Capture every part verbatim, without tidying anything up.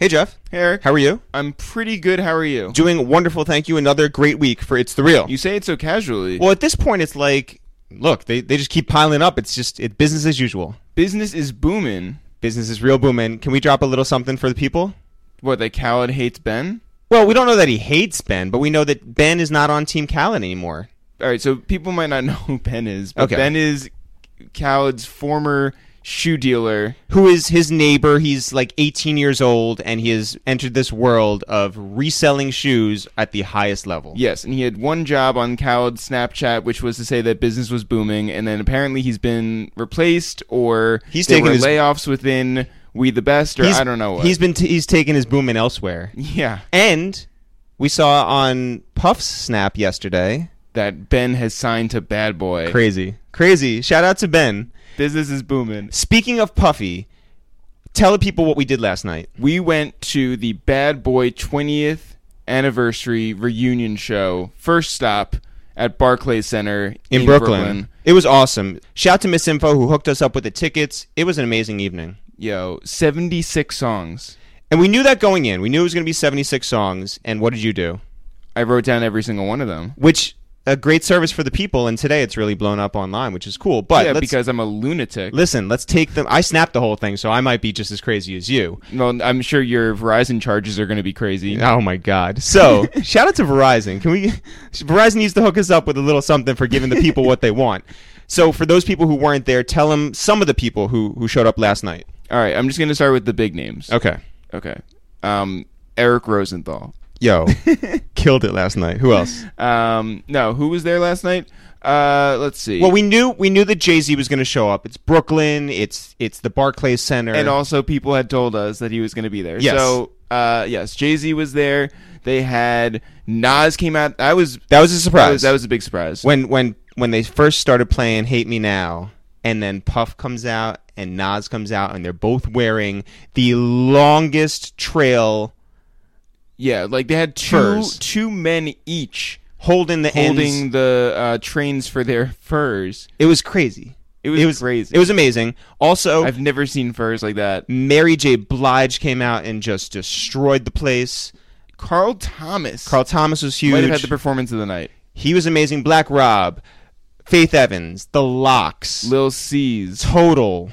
Hey, Jeff. Hey, Eric. How are you? I'm pretty good. How are you? Doing wonderful, thank you. Another great week for It's The Real. You say it so casually. Well, at this point, it's like, look, they, they just keep piling up. It's just it, business as usual. Business is booming. Business is real booming. Can we drop a little something for the people? What, that Khaled hates Ben? Well, we don't know that he hates Ben, but we know that Ben is not on Team Khaled anymore. All right, so people might not know who Ben is, but Okay. Ben is Khaled's former shoe dealer. Who is his neighbor. He's like eighteen years old, and he has entered this world of reselling shoes at the highest level. Yes, and he had one job on Khaled's Snapchat, which was to say that business was booming, and then apparently he's been replaced, or He's there taken were his- layoffs within We the Best, or He's- I don't know what. He's been t- he's taken his booming elsewhere. Yeah, And we saw on Puff's Snap yesterday. that Ben has signed to Bad Boy. Crazy. Crazy. Shout out to Ben. Business is booming. Speaking of Puffy, tell the people what we did last night. We went to the Bad Boy twentieth anniversary reunion show. First stop at Barclays Center In, in, Brooklyn. Brooklyn. It was awesome. Shout out to Miss Info who hooked us up with the tickets. It was an amazing evening. Yo, seventy-six songs. And we knew that going in. We knew it was going to be seventy-six songs. And what did you do? I wrote down every single one of them. Which, a great service for the people. And today it's really blown up online, which is cool. But yeah, let's, because I'm a lunatic. listen, let's take them. I snapped the whole thing, so I might be just as crazy as you. Well, I'm sure your Verizon charges are going to be crazy. Oh my God! So shout out to Verizon. Can we? Verizon needs to hook us up with a little something for giving the people what they want. So for those people who weren't there, tell them some of the people who who showed up last night. All right, I'm just going to start with the big names. Okay. Okay. Um, Eric Rosenthal. Yo, killed it last night. Who else? Um, no, who was there last night? Uh, let's see. Well, we knew we knew that Jay-Z was going to show up. It's Brooklyn. It's it's the Barclays Center. And also, people had told us that he was going to be there. Yes. So, uh, yes, Jay-Z was there. They had Nas came out. I was that was a surprise. That was, that was a big surprise. when when when they first started playing "Hate Me Now," and then Puff comes out and Nas comes out, and they're both wearing the longest trail yeah, like they had two Furs. two men each holding the holding ends. the uh, trains for their furs. It was crazy. It was, It was crazy. It was amazing. Also, I've never seen furs like that. Mary J. Blige came out and just destroyed the place. Carl Thomas. Carl Thomas was huge. might have had the performance of the night. He was amazing. Black Rob, Faith Evans, The Lox, Lil C's. Total,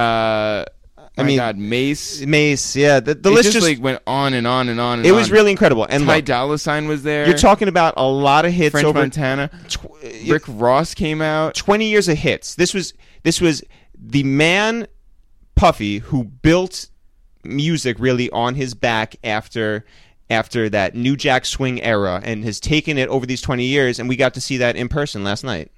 Uh, I my mean, God, Mace. Mace. Yeah, the, the it list just, just like went on and on and on. And it was on. really incredible. And Ty look, Dolla Sign was there. you're talking about a lot of hits French over Montana. tw- Rick Ross came out. twenty years of hits. This was this was the man Puffy who built music really on his back after after that New Jack Swing era and has taken it over these twenty years, and we got to see that in person last night.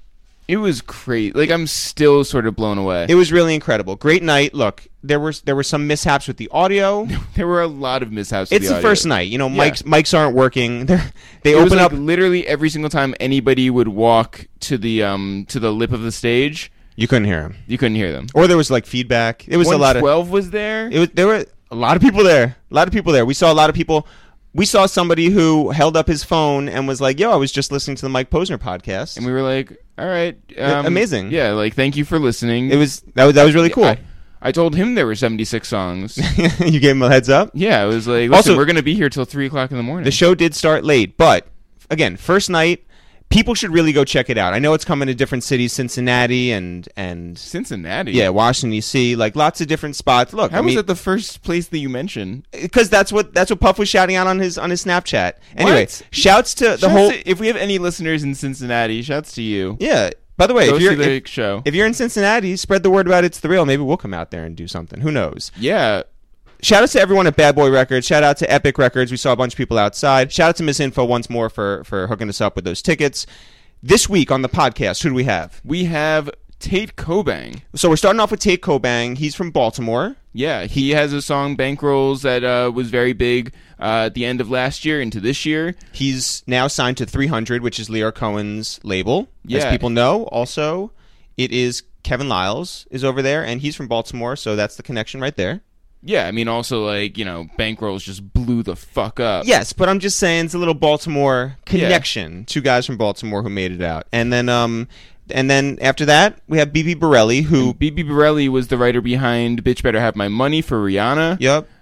It was crazy. Like, I'm still sort of blown away. It was really incredible. Great night. Look, there were there were some mishaps with the audio. there were a lot of mishaps. with It's the, the audio. first night. You know, Yeah. mics mics aren't working. They're, they It was open like up. literally every single time anybody would walk to the um to the lip of the stage, You couldn't hear them, you couldn't hear them. or there was like feedback. It was a lot of. twelve was there. It was there were a lot of people there. A lot of people there. We saw a lot of people. We saw somebody who held up his phone and was like, "Yo, I was just listening to the Mike Posner podcast." and we were like, all right. Um, amazing. Yeah, like, thank you for listening. It was that was that was really cool. I, I told him there were seventy-six songs. You gave him a heads up. Yeah, it was like, listen, Also- we're going to be here till three o'clock in the morning. The show did start late, but again, first night, people should really go check it out. I know it's coming to different cities, Cincinnati and and Cincinnati? yeah, Washington D C, like lots of different spots. Look, How I was mean, that the first place that you mentioned? because that's what that's what Puff was shouting out on his on his Snapchat. Anyway, What? shouts to the Shouts whole. to- if we have any listeners in Cincinnati, shouts to you. Yeah. By the way, Go if you're see the if, show. if you're in Cincinnati, spread the word about It's The Real. Maybe we'll come out there and do something. Who knows? Yeah. Shout out to everyone at Bad Boy Records. Shout out to Epic Records. We saw a bunch of people outside. Shout out to Miss Info once more for for hooking us up with those tickets. This week on the podcast, who do we have? We have Tate Kobang. So we're starting off with Tate Kobang. He's from Baltimore. Yeah, he has a song, Bankrolls, that uh, was very big uh, at the end of last year into this year. He's now signed to three hundred, which is Leo Cohen's label. As Yeah. people know, also, it is Kevin Lyles is over there, and he's from Baltimore, so that's the connection right there. Yeah, I mean, also, like, you know, Bankrolls just blew the fuck up. Yes, but I'm just saying it's a little Baltimore connection. Two guys from Baltimore who made it out. And then um and then after that, we have B B Borelli who B B Borelli was the writer behind Bitch Better Have My Money for Rihanna. Yep.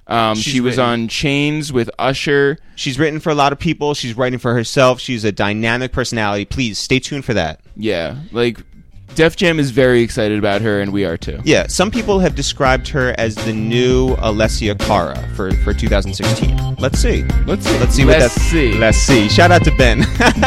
Um, She's she was written- on Chains with Usher. She's written for a lot of people. She's writing for herself. She's a dynamic personality. Please stay tuned for that. Yeah, like Def Jam is very excited about her, and we are too. Yeah, some people have described her as the new Alessia Cara for, for two thousand sixteen. Let's see. Let's see. Let's see Let's what that's. see. Let's see. Shout out to Ben.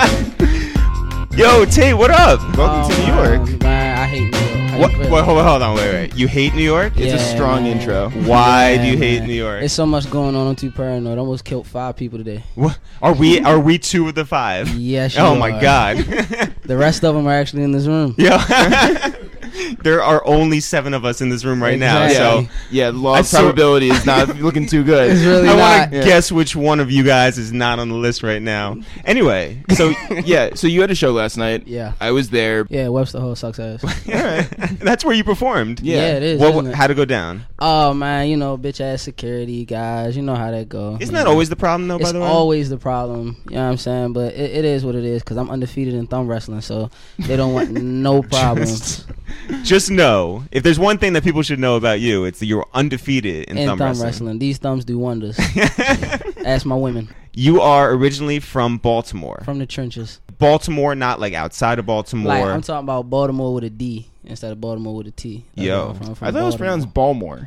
Yo, Tate, what up? Welcome to New York. Man, man, I hate New York. How What? you feel? Wait, hold on, hold on, wait, wait. You hate New York? It's a Yeah, strong man. intro. Why Yeah, do you hate man. New York? There's so much going on. I'm too paranoid. I almost killed five people today. What? Are we are we two of the five? Yes, you Oh my are. god. The rest of them are actually in this room. Yeah. There are only seven of us in this room right now, Exactly. so Yeah, law I of so- probability is not looking too good. It's really I not. want to Yeah. guess which one of you guys is not on the list right now. Anyway, So yeah, so you had a show last night. Yeah. I was there. Yeah, Webster Hall sucks ass. that's where you performed. Yeah. Yeah, it is. What? isn't it? How'd it go down? Oh man, you know, bitch ass security guys. You know how that go. Isn't you that know. always the problem, though? It's by the way, always the problem. You know what I'm saying? But it, it is what it is because I'm undefeated in thumb wrestling, so they don't want no problems just know if there's one thing that people should know about you, it's that you're undefeated in, in thumb, thumb wrestling. wrestling. These thumbs do wonders. Ask my women You are originally from Baltimore. from the trenches. Baltimore, not like outside of Baltimore. Like I'm talking about Baltimore with a D instead of Baltimore with a T. That's Yo. where I'm from, from I thought it was Baltimore. pronounced Balmore.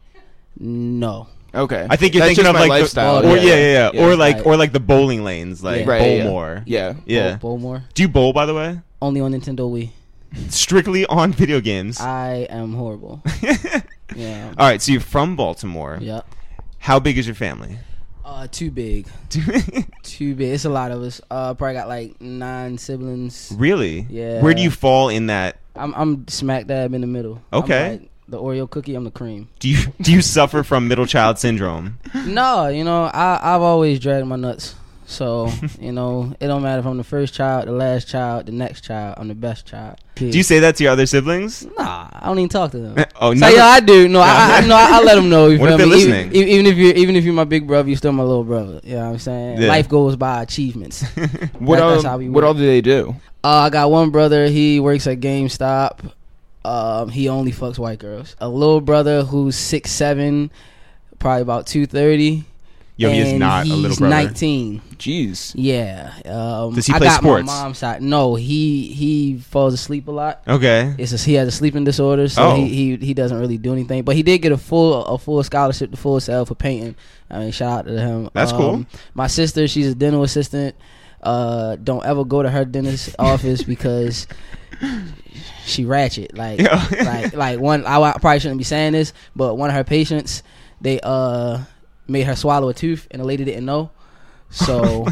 No. Okay. I think you're That's thinking just of my like the- lifestyle. or yeah, yeah, yeah, Yeah. or like Right. or like the bowling lanes, like Yeah. Right, yeah, yeah. Bowlmore. Yeah. Yeah. Bol- Baltimore. Do you bowl, by the way? Only on Nintendo Wii. Strictly on video games. I am horrible. Yeah. All right, so you're from Baltimore. Yeah. How big is your family? Uh, too big. Too big. It's a lot of us. Uh, probably got like nine siblings. Really? Yeah. Where do you fall in that? I'm I'm smack dab in the middle. I'm Okay. like the Oreo cookie. I'm the cream. Do you do you suffer from middle child syndrome? No, you know I I've always dragged my nuts. So you know it don't matter if I'm the first child, the last child, the next child. I'm the best child. Do you say that to your other siblings? Nah, I don't even talk to them. Oh, So none yeah, of- I do. No, I, I no, I, I let them know. You What if feel they're me? Even- listening? Even, even if you even if you're my big brother, you're still my little brother. You know what I'm saying? Yeah. Life goes by achievements. What That- all, that's how we what work. all do they do? Uh, I got one brother. He works at GameStop. Um, he only fucks white girls. A little brother who's six seven, probably about two thirty. Yo, he is and not a little he's brother. nineteen. Jeez. Yeah. Um, Does he I play got sports? My mom's side. No, he he falls asleep a lot. Okay. It's just, he has a sleeping disorder, so Oh. he, he he doesn't really do anything. But he did get a full a full scholarship to Full Sail for painting. I mean, shout out to him. That's Um, cool. My sister, she's a dental assistant. Uh, don't ever go to her dentist's office because she ratchet. Like Yeah. like like one. I, I probably shouldn't be saying this, but one of her patients, they uh made her swallow a tooth, and the lady didn't know. So,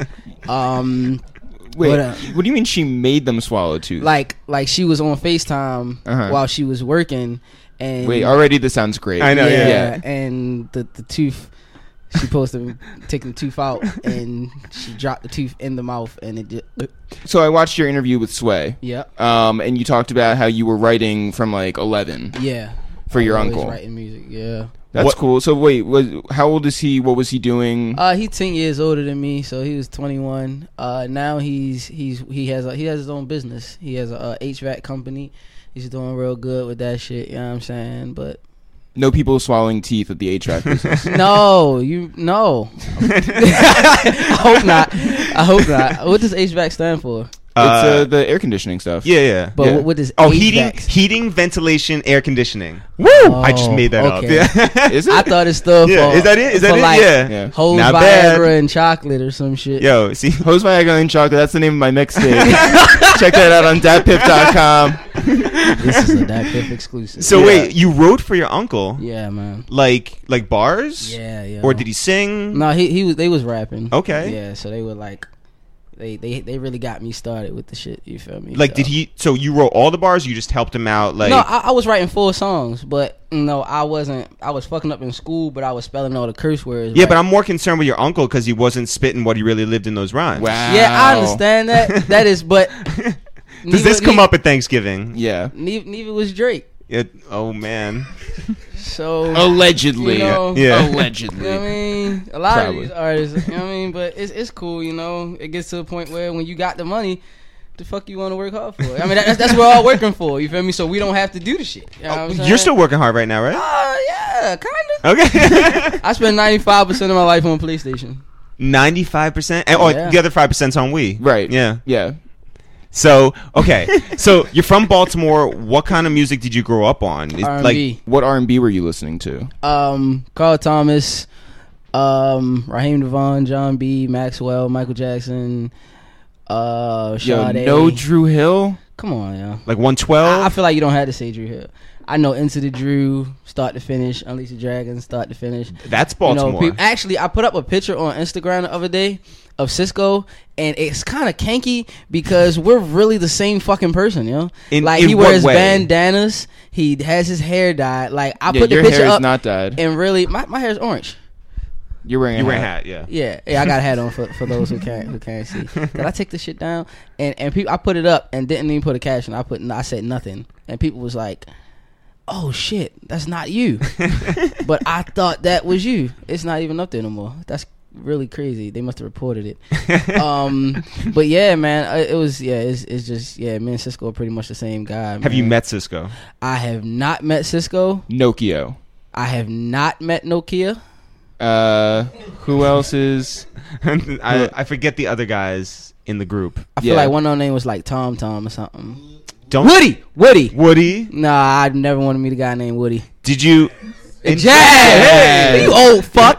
um. Wait, What, what, uh, do you mean she made them swallow tooth? like like she was on FaceTime Uh-huh. while she was working, and Wait, already this sounds great. I know, yeah. yeah, and the the tooth, she supposed to take the tooth out, and she dropped the tooth in the mouth, and it just So I watched your interview with Sway, yeah um, and you talked about how you were writing from like eleven yeah for your Always uncle. writing music. Yeah, That's What- cool. So wait, was how old is he? What was he doing? uh, he's ten years older than me, so he was twenty-one. Uh, now he's he's he has a, he has his own business. He has a, uh H V A C company. He's doing real good with that shit. You know what I'm saying? But No people swallowing teeth at the H V A C business. no, you no. I hope not. I hope not. What does H V A C stand for? it's Uh, uh, the air conditioning stuff. yeah, yeah. But Yeah. what, what does Oh, H V A heating, C? heating, ventilation, air conditioning. Woo! Oh, I just made that okay. up. Yeah. Is it? I thought it stood yeah. for. Is that it? Is that for it? like yeah. Yeah. Hose, Not bad. Viagra, and chocolate or some shit. Yo, see, Hose Viagra and Chocolate. That's the name of my mixtape. Check that out on dat pip dot com. This is a Dat Piff exclusive. so Yeah. wait, you wrote for your uncle, yeah, man. like like bars, Yeah, yeah. or did he sing? No, he he was. They was rapping. Okay. Yeah, so they were like, they they they really got me started with the shit. You feel me? Like, So- did he? So you wrote all the bars? You just helped him out, like. no, I, I was writing full songs, but no, I wasn't. I was fucking up in school, but I was spelling all the curse words. yeah, right. but I'm more concerned with your uncle because he wasn't spitting what he really lived in those rhymes. Wow. Yeah, I understand that. That is, but Does this come up at Thanksgiving? Yeah. Neither, neither was Drake. It, oh man. So Allegedly. You know, Yeah. Allegedly. You know what I mean? A lot Probably. of these artists, you know what I mean? But it's it's cool, you know. It gets to a point where when you got the money, the fuck you want to work hard for? I mean, that, that's that's what we're all working for. You feel me? So we don't have to do the shit. You know what I'm saying? You're still working hard right now, right? Uh, yeah, kinda. Okay. I spend ninety-five percent of my life on PlayStation. ninety-five percent? And, oh, Yeah. the other five percent's on Wii. Right. Yeah. Yeah. So, okay. So, you're from Baltimore. What kind of music did you grow up on? Is- R and Like, B. What R and B were you listening to? Um, Carl Thomas, um, Raheem Devon, John B, Maxwell, Michael Jackson, uh, Yo, Sade. no Drew Hill. Come on, yo. like one twelve? I, I feel like you don't have to say Drew Hill. I know Into the Drew, start to finish, Unleash the Dragon, start to finish. That's You Baltimore. know, peop- actually, I put up a picture on Instagram the other day of Cisco, and it's kind of kanky because we're really the same fucking person, yo. In- like in he what wears way? bandanas, he has his hair dyed. Like I Yeah, put the your picture hair is up, not dyed. and really, my my hair is orange. You're wearing a you wear a hat. hat, yeah. Yeah, yeah, I got a hat on for, for those who can't who can't see. Did I take this shit down? And and people, I put it up and didn't even put a caption. I put I said nothing, and people was like, "Oh shit, that's not you." But I thought that was you. It's not even up there no more. That's really crazy. They must have reported it. um, but yeah, man, I- it was yeah. It's it's just yeah. Me and Cisco are pretty much the same guy. Have man. you met Cisco? I have not met Cisco. Nokia. I have not met Nokia. Uh, who else is? I, I forget the other guys in the group. I feel Yeah. like one of them name was like Tom Tom or something. Don't Woody, Woody. Woody? Nah, I never want to meet a guy named Woody. Did you? Jazz, hey, you old fuck.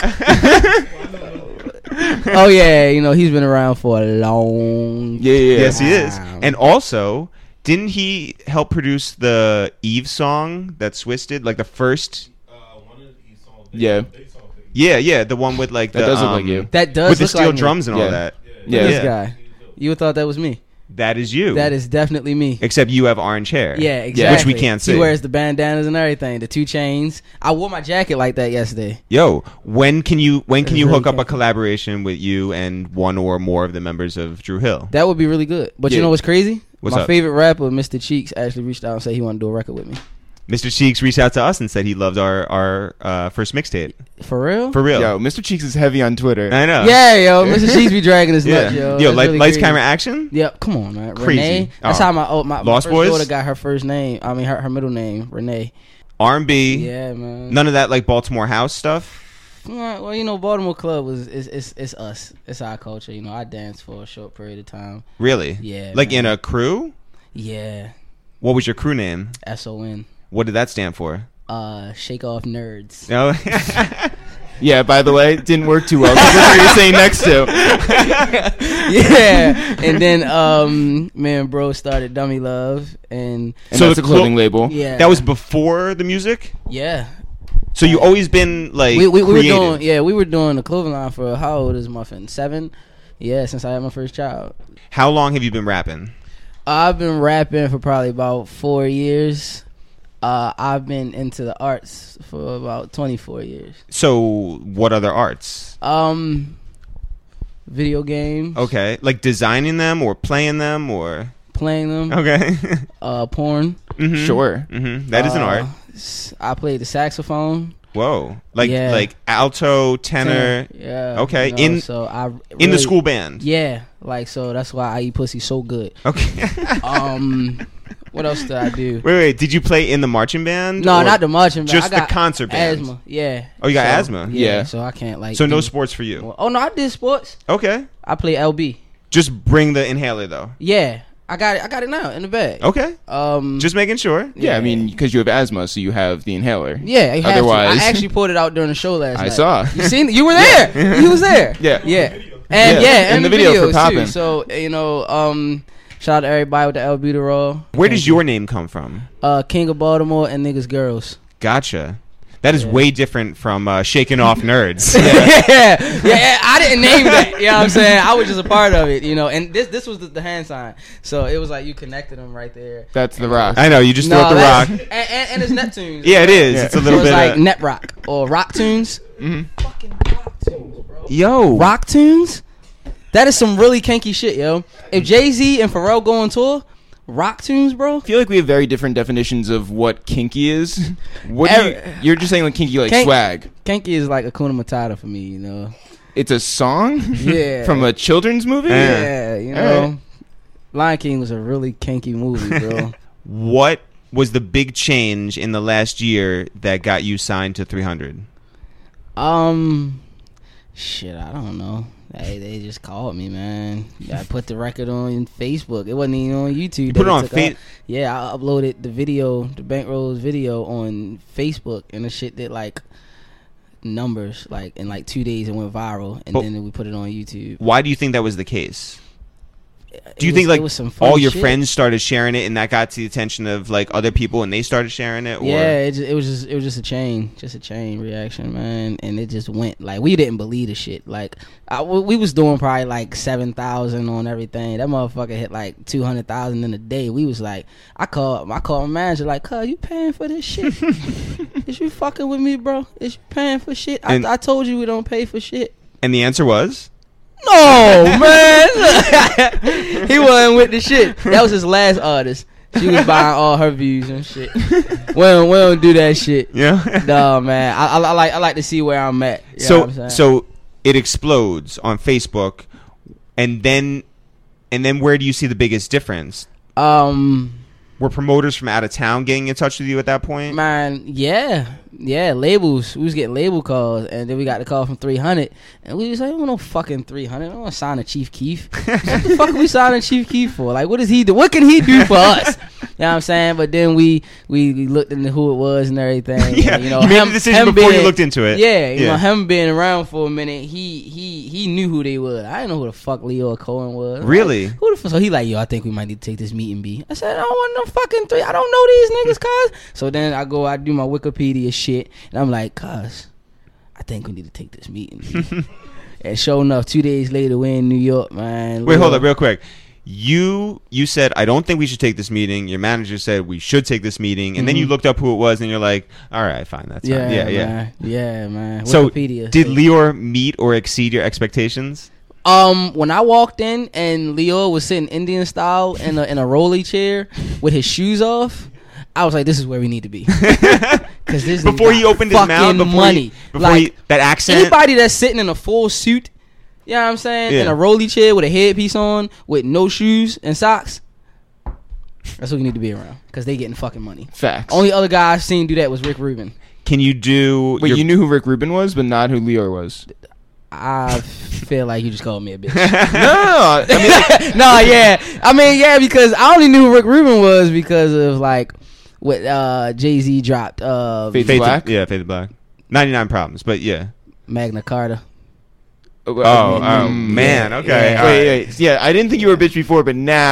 Oh yeah, you know he's been around for a long. Yeah, yeah. Yes, he is. Wow. And also, didn't he help produce the Eve song that Swiss did? Like the first. Yeah. Yeah, yeah, the one with like That the does look um, like you. That does with the look steel like me. drums and Yeah. all that. Yeah. This Yeah. guy, you would thought that was me. That is you. That is definitely me. Except you have orange hair. Yeah, exactly. Which we can't see. He wears the bandanas and everything, the two chains. I wore my jacket like that yesterday. Yo, when can you when can It's you really hook up a catchy. collaboration with you and one or more of the members of Drew Hill? That would be really good. But Yeah. you know what's crazy? What's my up? favorite rapper, Mister Cheeks, actually reached out and said he wanted to do a record with me. Mister Cheeks reached out to us and said he loved our our uh, first mixtape. For real? For real. Yo, Mister Cheeks is heavy on Twitter. I know. Yeah, yo, Mister Cheeks be dragging his Yeah. nuts, yo. Yo, That's light, really lights, crazy. camera, action. Yep, come on, man. Crazy. Renee. That's Oh. how my oh, my, my Lost first Boys? daughter got her first name. I mean, her, her middle name, Renee. R and B. Yeah, man. None of that like Baltimore house stuff. Yeah, well, you know, Baltimore Club was is it's, it's us. It's our culture. You know, I danced for a short period of time. Really? Yeah, Like man. in a crew? Yeah, What was your crew name? S O N. What did that stand for? Uh, Shake Off Nerds. No. Yeah, by the way, it didn't work too well. 'cause Look who you're saying next to. Yeah, and then um, me and bro started Dummy Love, and And So that's the a clothing clo- label. yeah, That was before the music. yeah. So you always been like We we, we were creative. doing yeah we were doing the clothing line for how old is Muffin? Seven. Yeah, since I had my first child. How long have you been rapping? I've been rapping for probably about four years. Uh, I've been into the arts for about twenty-four years. So what other arts? Um, video games, Okay, like designing them or playing them or playing them, okay. uh, porn. Mhm. Sure. Mhm. That is an Uh, art. s- I played the saxophone, Whoa. Like yeah. like alto, tenor, yeah. Okay, you know, in- so I in really- the school band. Yeah, like so. That's why I eat pussy so good. Okay. Um, what else did I do? Wait, wait. Did you play in the marching band? No, or- not the marching band. just I the got concert band? Asthma. Yeah. Oh, you got So, asthma? Yeah, Yeah. So I can't like. So no do- sports for you. Oh no, I did sports. Okay. I play L B. Just bring the inhaler though. Yeah, I got it. I got it now in the bag. Okay. Um. Just making sure. Yeah, I mean, because you have asthma, so you have the inhaler. Yeah. You have to. Otherwise- I actually pulled it out during the show last I night. saw. You seen? You were there. You was there. Yeah. Yeah. And Yeah, yeah, in and the the, video for videos Poppin'. too. So you know, um, shout out to everybody with the albuterol. Where does your name come from? Uh, King of Baltimore and niggas girls. Gotcha. That is Yeah. way different from uh, shaking off nerds. yeah, yeah, I didn't name that. You know what I'm saying? I was just a part of it, you know. And this this was the, the hand sign, so it was like you connected them right there. That's the rock. I know you just threw up the that's- rock. and, and, and it's Neptunes. Yeah, it is. Yeah. It's a So little it's bit. like of, net rock or rock tunes. Mhm. Fucking rock tunes, bro. yo, Rock tunes. That is some really kinky shit, yo. If Jay Z and Pharrell go on tour, rock tunes, bro. I feel like we have very different definitions of what kinky is. What do you, Every- you're just saying like kinky like Kink- swag. Kinky is like Hakuna Matata for me, you know. It's a song Yeah. from a children's movie. Yeah. Yeah, you know. Alright. Lion King was a really kinky movie, bro. What was the big change in the last year that got you signed to three hundred? Um, shit, I don't know. Hey, they just called me, man. I put the record on Facebook. It wasn't even on YouTube. You put it on Facebook? Fa- Yeah, I uploaded the video, the Bankrolls video on Facebook, and the shit did like numbers. Like in like two days, it went viral, and But then we put it on YouTube. Why do you think that was the case? Do you It think was- like it was some funny all your shit. friends started sharing it, and that got to the attention of like other people, and they started sharing it? Or? Yeah, it, just, it was just it was just a chain, just a chain reaction, man, and it just went like we didn't believe the shit. Like I, we was doing probably like seven thousand on everything. That motherfucker hit like two hundred thousand in a day. We was like, I called, I called my manager like, "Cuz, you paying for this shit? Is you fucking with me, bro? Is you paying for shit? I, And- I told you we don't pay for shit." And the answer was. No, man. He wasn't with the shit. That was his last artist. She was buying all her views and shit. We don't, we don't do that shit. Yeah. No, man. I, I, I like I like to see where I'm at. You know So what I'm saying? so it explodes on Facebook, and then and then where do you see the biggest difference? um, Were promoters from out of town getting in touch with you at that point? man, yeah, yeah. Labels. We was getting label calls, and then we got the call from three hundred, and we was like, "I don't want no fucking three hundred. I don't want to sign to Chief Keef. What the fuck are we signing Chief Keef for? Like, what does he do? What can he do for us?" You know what I'm saying? But then we we, we looked into who it was and everything. Yeah, and, you know, you made him, the decision him before you being- looked into it. Yeah, you Yeah. know, him being around for a minute, he he he knew who they were. I didn't know who the fuck Leo Cohen was. Really? Like, who the fuck? So he like, yo, I think we might need to take this meeting, B. I said, I don't want no fucking three. I don't know these niggas, cuz. So then I go, I do my Wikipedia shit, and I'm like, cuz, I think we need to take this meeting, B. And sure enough, two days later, we're in New York, man. Wait, Leo- hold up, real quick. You you said I don't think we should take this meeting. Your manager said we should take this meeting, and then you Mhm. looked up who it was, and you're like, all right, fine, that's Yeah, fine. Yeah, yeah. man. Yeah, man. So Wikipedia. did Lior meet or exceed your expectations? Um, when I walked in and Leo was sitting Indian style in a in a rolly chair with his shoes off, I was like, "This is where we need to be." Because this Before nigga he got opened his mouth, fucking before money, he, before like he, that accent. anybody that's sitting in a full suit, you know what I'm saying, in Yeah. a rolly chair with a headpiece on, with no shoes and socks. That's what we need to be around because they getting fucking money. Facts. Only other guy I've seen do that was Rick Rubin. Can you do? But your- you knew who Rick Rubin was, but not who Lior was. I feel like you just called me a bitch. no, no, no. I mean, like, No, yeah. I mean, yeah, because I only knew who Rick Rubin was because of like what uh, Jay-Z dropped uh, Fade to Fade to- Black? yeah, Fade to Black. ninety-nine Problems, but yeah. Magna Carta. Oh, oh mm, man, yeah, okay. yeah. all Wait, right. wait. Yeah, I didn't think you were a bitch before, but now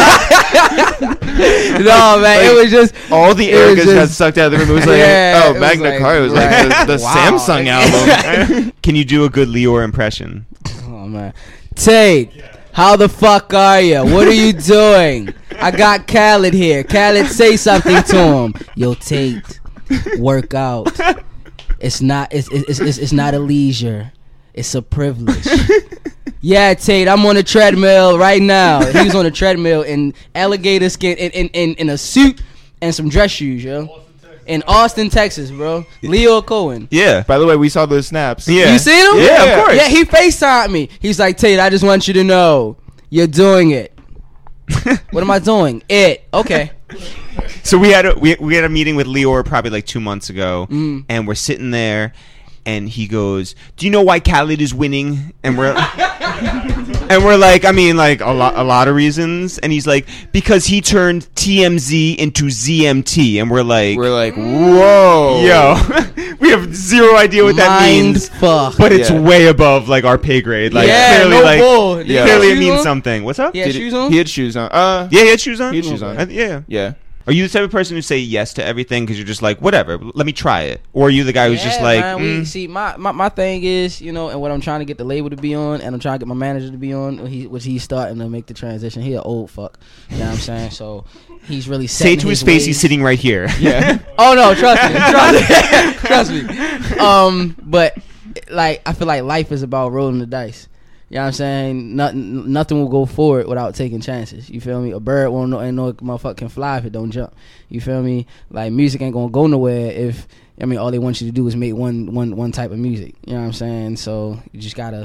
No, man, it was just all the It was arrogance got just- sucked out of the room. It was like, Yeah, it oh, was Magna like, Carta was right. like the, the Wow. Samsung album. Can you do a good Lior impression? oh man, Tate, how the fuck are you? What are you doing? I got Khaled here. Khaled, say something to him. Yo, Tate, work out. It's not. It's it's it's, it's not a leisure. It's a privilege. Yeah, Tate, I'm on a treadmill right now. He was on a treadmill in alligator skin, in, in, in, in a suit and some dress shoes, yo. In Austin, Texas, bro. Leo Cohen. Yeah. By the way, we saw those snaps. Yeah. You seen him? Yeah, of course. Yeah, he FaceTimed me. He's like, Tate, I just want you to know you're doing it. What am I doing? It. Okay. So we had a we, we had a meeting with Lior probably like two months ago, Mm. and we're sitting there, and he goes, "Do you know why Khaled is winning?" And we're and we're like, I mean, like a lot a lot of reasons. And he's like, because he turned T M Z into Z M T, and we're like, We're like, whoa. yo, we have zero idea what that Mind means. fuck. But it's Yeah. way above like our pay grade. Like Yeah, clearly, no like bull. Did he have clearly it shoes means on? something. What's up? He had Did shoes he, on? He had shoes on. Uh, Yeah, he had shoes on. He had shoes on. I- yeah. yeah. Are you the type of person who say yes to everything because you're just like, whatever, let me try it? Or are you the guy who's just Yeah, like, man, we, mm, see, my, my my thing is, you know, and what I'm trying to get the label to be on, and I'm trying to get my manager to be on, he, which he's starting to make the transition. He an old fuck, you know what I'm saying? So he's really say setting to his his face, ways. he's sitting right here. Yeah. Oh no, trust me, trust me, trust me. Um, but like I feel like life is about rolling the dice. You know what I'm saying? Nothing, nothing will go forward without taking chances. You feel me? A bird won't know, ain't no motherfucker can fly if it don't jump. You feel me? Like music ain't gonna go nowhere if I mean all they want you to do is make one one one type of music. You know what I'm saying? So you just gotta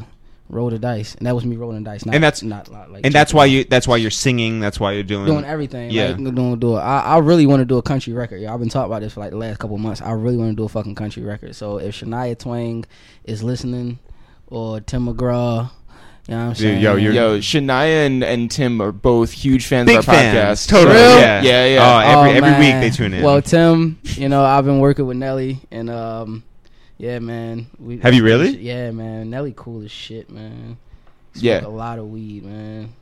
roll the dice, and that was me rolling dice. Not, And that's- not like. And that's why you. That's why you're singing. That's why you're doing. doing everything. Yeah. Yeah, like, doing do it. I, I really want to do a country record. Yeah, I've been talking about this for like the last couple of months. I really want to do a fucking country record. So if Shania Twain is listening, or Tim McGraw, you know what I'm saying? yo, you're- Yo, Shania and, and Tim are both huge fans Big of our fans. podcast. Totally. Real? Yeah. Yeah, yeah. Oh, every Oh, every week man. they tune in. Well, Tim, you know, I've been working with Nelly, and um, yeah, man. We, Have you really? Yeah, man. Nelly cool as shit, man. Smoke Yeah. a lot of weed, man.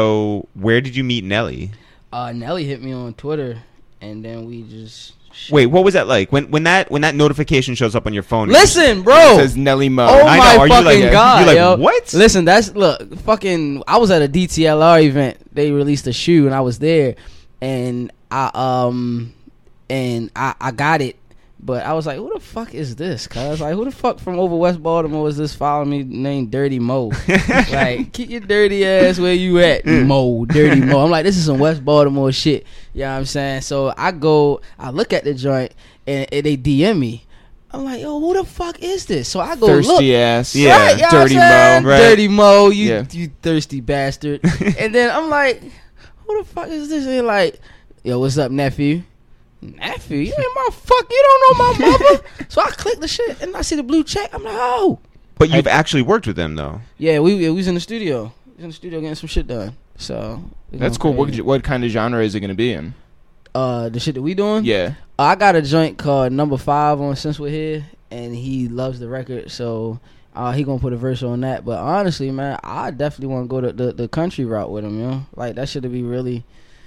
so where did you meet Nelly? Uh, Nelly hit me on Twitter, and then we just. Wait, what was that like? When when that when that notification shows up on your phone? Listen, It bro. says Nelly Mo. Oh I my know, are you fucking like- god, you're like, yo! what? Listen, that's look, fucking. I was at a D T L R event. They released a shoe, and I was there, and I um, and I I got it, but I was like, who the fuck is this? Cause like, who the fuck from over West Baltimore is this following me named Dirty Mo? Like, keep your dirty ass where you at, Mo, Dirty Mo. I'm like, this is some West Baltimore shit. You know what I'm saying? So I go, I look at the joint, and, and they D M me. I'm like, yo, who the fuck is this? So I go look. Thirsty ass. Yeah. Right, you know what Dirty I'm saying? Mo. Right. Dirty Mo, you Yeah. you thirsty bastard. And then I'm like, who the fuck is this? And like, yo, what's up, nephew? Nephew, you ain't my fuck. You don't know my mother. So I click the shit and I see the blue check. I'm like, oh, But you've actually worked with them though. yeah. We we was in the studio. We was in the studio getting some shit done. So we That's going cool. What, crazy. what kind of genre is it going to be in? Uh, the shit that we doing? Yeah. Uh, I got a joint called Number Five on Since We're Here, and he loves the record, so uh, he gonna put a verse on that. But honestly, man, I definitely want to go the, the the country route with him, you know. Like that should be really,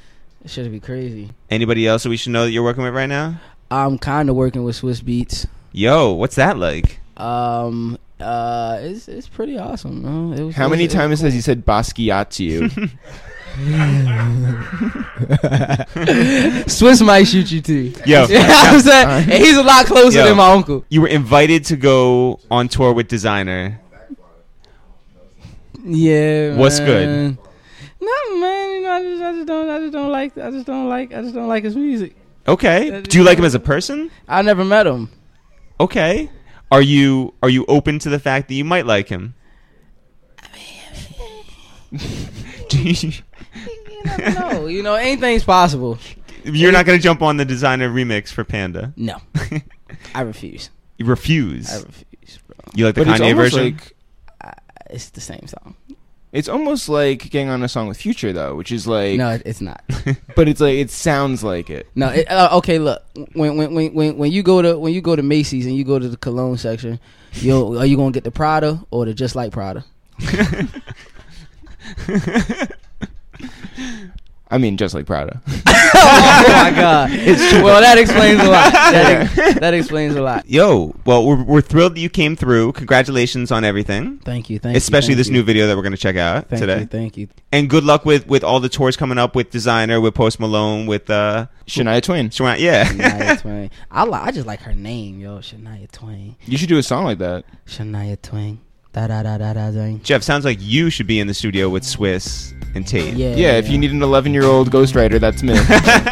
it should be crazy. Anybody else that we should know that you're working with right now? I'm kind of working with Swiss Beats. Yo, what's that like? Um, uh, it's it's pretty awesome, man. It was, How it was- many it was times cool. has he said Basquiat to you? Swiss might shoot you too. Yo. You know what I'm saying? And he's a lot closer Yo. than my uncle. You were invited to go on tour with Designer. Yeah. What's man. good? Nothing, man. You know, I just, I just don't, I just don't like, I just don't like, I just don't like his music. Okay. Do you like him as a person? I never met him. Okay. Are you are you open to the fact that you might like him? Do you- You never know. You know, anything's possible. You're not gonna jump on the Designer remix for Panda. No, I refuse. You refuse. I refuse, bro. You like the but it's Kanye almost version? like I, it's the same song. it's almost like getting on a song with Future though, which is like No, it, it's not. but it's like it sounds like it. No, it, uh, okay. Look, when when when when when you go to when you go to Macy's and you go to the cologne section, you are you gonna get the Prada or the Just Like Prada? I mean, just like Prada. Oh my god! Well, that explains a lot. That, ex- that explains a lot. Yo, well, we're we're thrilled that you came through. Congratulations on everything, Thank you. Thank especially you, thank this you. new video that we're gonna check out Thank today. you. Thank you. And good luck with with all the tours coming up with Designer, with Post Malone, with uh, Shania Twain. Shania- yeah. Shania Twain. I li- I just like her name, yo. Shania Twain. You should do a song like that. Shania Twain. Da da da da da da. Jeff, sounds like you should be in the studio with Swiss and Tate. Yeah. Yeah, if you need an eleven-year-old ghostwriter, that's me.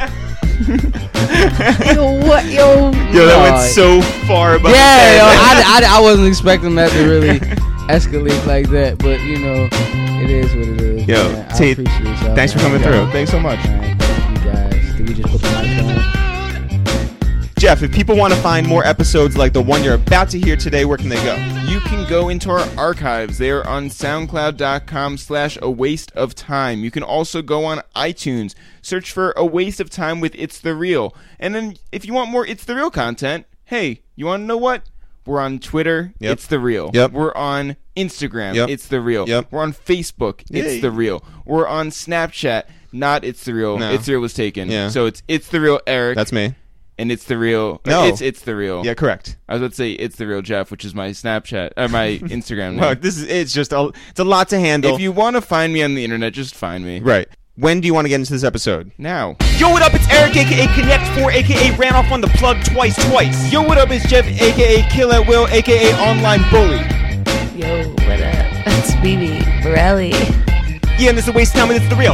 Yo, what, yo? Yo, that Nah. went so far above. Yeah, the yo, head. I, I, I wasn't expecting that to really escalate like that, but you know, it is what it is. Yo, man. I Tate, appreciate y'all. thanks for man. coming Yo, through. thanks so much. Man, thank you guys. Did we just put the mic down? Jeff, if people want to find more episodes like the one you're about to hear today, where can they go? You can go into our archives. They are on soundcloud.com slash a waste of time. You can also go on iTunes, search for A Waste of Time with It's The Real. And then if you want more It's The Real content, hey, you want to know what? We're on Twitter, Yep. It's The Real. Yep. We're on Instagram, Yep. It's The Real. Yep. We're on Facebook, It's Yay. The Real. We're on Snapchat, not It's The Real. No. It's The Real was taken. Yeah. So it's It's The Real Eric. That's me. And It's The Real. No. It's It's The Real. Yeah, correct. I was about to say It's The Real Jeff, which is my Snapchat, or my Instagram name. Well, this is it's just a it's a lot to handle. If you want to find me on the internet, just find me. right. When do you want to get into this episode? Now. Yo, what up? It's Eric, aka Connect Four, aka ran off on the plug twice, twice. Yo, what up? It's Jeff, aka Kill at Will, aka Online Bully. Yo, what up? It's B B Borelli. Yeah, and this is a waste of time, and it's the real.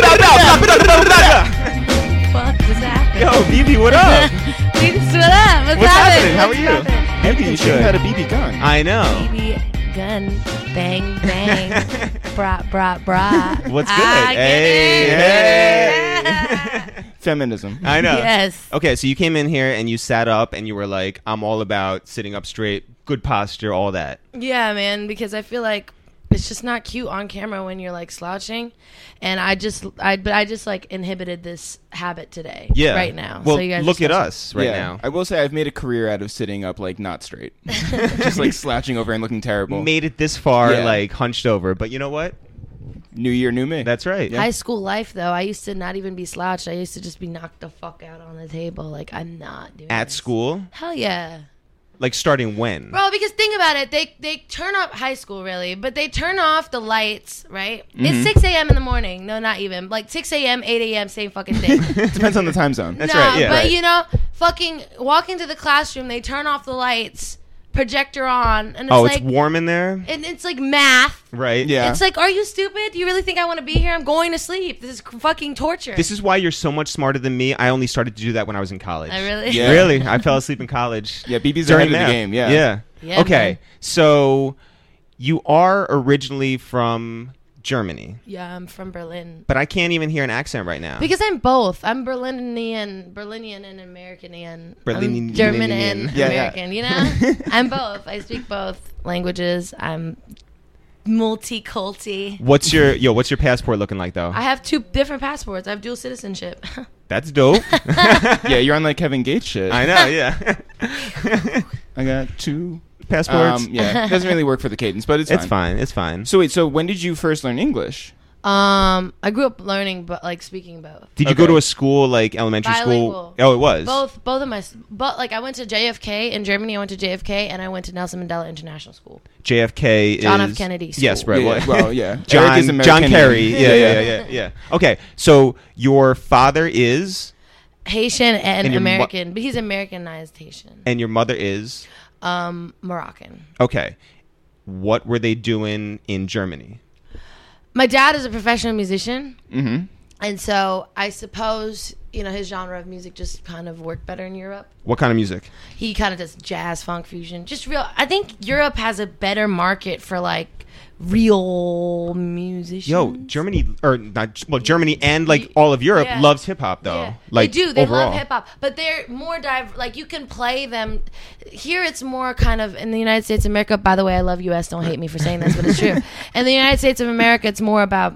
Fuck, what's happening? Yo, B B, what up? We just what up? What's, What's happening? happening? How are What's you? happening? Maybe you should have had a B B gun. I know. B B gun. Bang, bang. Bra, bra, bra. What's good? Ah, get Hey, it? hey. Feminism. I know. Yes. Okay, so you came in here and you sat up and you were like, I'm all about sitting up straight, good posture, all that. Yeah, man, because I feel like it's just not cute on camera when you're like slouching, and I just, I, but I just like inhibited this habit today. Yeah. Right now. Well, so you guys look are at supposed us right yeah. now. I will say I've made a career out of sitting up like not straight. Just like slouching over and looking terrible. Made it this far, Yeah. like hunched over. But you know what? New year, new me. That's right. Yeah. High school life, though, I used to not even be slouched. I used to just be knocked the fuck out on the table. Like, I'm not doing At this. school? Hell yeah. Like starting when? Bro, because think about it. They they turn off high school, really, but they turn off the lights, right? Mm-hmm. It's six a.m. in the morning. No, not even. Like six a.m., eight a.m., same fucking thing. Depends on the time zone. That's no, right, yeah. but Right. you know, fucking walk into the classroom, they turn off the lights, projector on, and it's Oh, like... it's warm in there? And it's like math. Right? Yeah. It's like, are you stupid? Do you really think I want to be here? I'm going to sleep. This is fucking torture. This is why you're so much smarter than me. I only started to do that when I was in college. I really... Yeah. Really? I fell asleep in college. Yeah, B B's During ahead of math. the game. Yeah. Yeah. Yeah, okay. man. So you are originally from Germany, Yeah, I'm from Berlin. but I can't even hear an accent right now. Because I'm both. I'm Berlinian, Berlinian and Americanian. Berlinian- I'm German and Yeah, yeah. American, you know? I'm both. I speak both languages. I'm multi-culti. What's your yo? What's your passport looking like though? I have two different passports. I have dual citizenship. That's dope. Yeah, you're on like Kevin Gates shit. I know. Yeah. I got two Passports. Um, yeah, it doesn't really work for the cadence, but it's fine. it's fine. It's fine. So wait, so when did you first learn English? um, I grew up learning, but like speaking both. Did you Okay. go to a school like elementary Bilingual. school? Oh, it was. Both, both of my, s- but like I went to J F K in Germany. I went to J F K, and I went to Nelson Mandela International School. J F K John is F. Kennedy Yes, School. right. Yeah, well, well, yeah. Eric John is John American. Kerry. Yeah, Yeah, yeah, yeah. yeah, yeah, yeah. Okay, so your father is, Haitian and, And your mo- American, but he's Americanized Haitian. and your mother is. Um, Moroccan. Okay, what were they doing in Germany? My dad is a professional musician, Mm-hmm. and so I suppose you know his genre of music just kind of worked better in Europe. What kind of music? He kind of does jazz, funk, fusion, just real. I think Europe has a better market for like real musicians. Yo, Germany or not? Well, Germany and like all of Europe Yeah. loves hip hop though. Yeah. Like they do. They overall. love hip hop, but they're more div- like you can play them. Here, it's more kind of in the United States of America. By the way, I love U S. Don't hate me for saying this, but it's true. In the United States of America, it's more about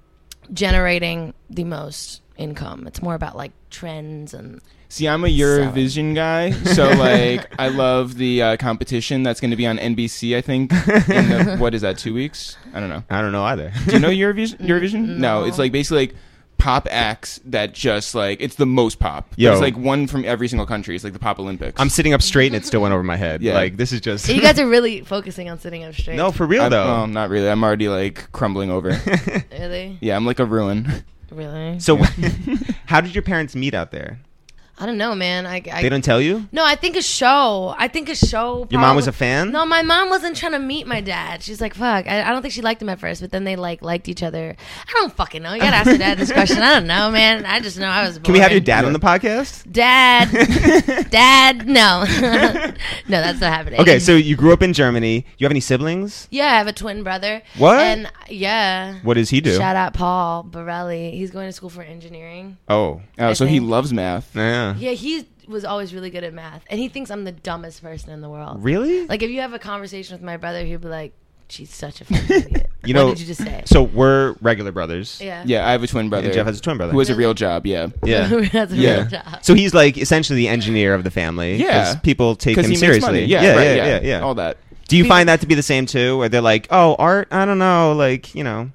generating the most income. It's more about like trends and. See, I'm a Eurovision guy, so like I love the uh, competition that's going to be on N B C. I think in the, what is that? Two weeks? I don't know. I don't know either. Do you know Eurovision? Eurovision? No. No. It's like basically like pop acts that just like it's the most pop. Yo. There's like one from every single country. It's like the Pop Olympics. I'm sitting up straight and it still went over my head. Yeah. Like this is just. You guys are really focusing on sitting up straight. no, for real I'm- though. well, not really. I'm already like crumbling over. Really, Yeah, I'm like a ruin. really. So, how did your parents meet out there? I don't know, man. I, I They don't tell you. No, I think a show. I think a show. Your mom was a probably- fan? No, my mom wasn't trying to meet my dad. She's like, fuck. I, I don't think she liked him at first, but then they like liked each other. I don't fucking know. You gotta ask your dad this question. I don't know, man. I just know I was. Boring. Can we have your dad on the podcast? Dad, dad, no, no, that's not happening. Okay, so you grew up in Germany. You have any siblings? yeah, I have a twin brother. What? And yeah, What does he do? shout out Paul Borelli. He's going to school for engineering. Oh, Oh, I so he think. loves math. yeah. Yeah, he was always really good at math, and he thinks I'm the dumbest person in the world. Really? Like if you have a conversation with my brother, he'll be like, "She's such a fucking idiot." You what know- did you just say? So we're regular brothers. Yeah. Yeah, I have a twin brother. And Jeff has a twin brother. who has a Really? real job. Yeah. Yeah. That's a Yeah. real job. So he's like essentially the engineer of the family. 'cause Yeah. People take him Because he seriously. makes money. Yeah, yeah, right, yeah, yeah, yeah, yeah. All that. Do you find that to be the same too? Where they're like, oh, art? I don't know. Like, you know,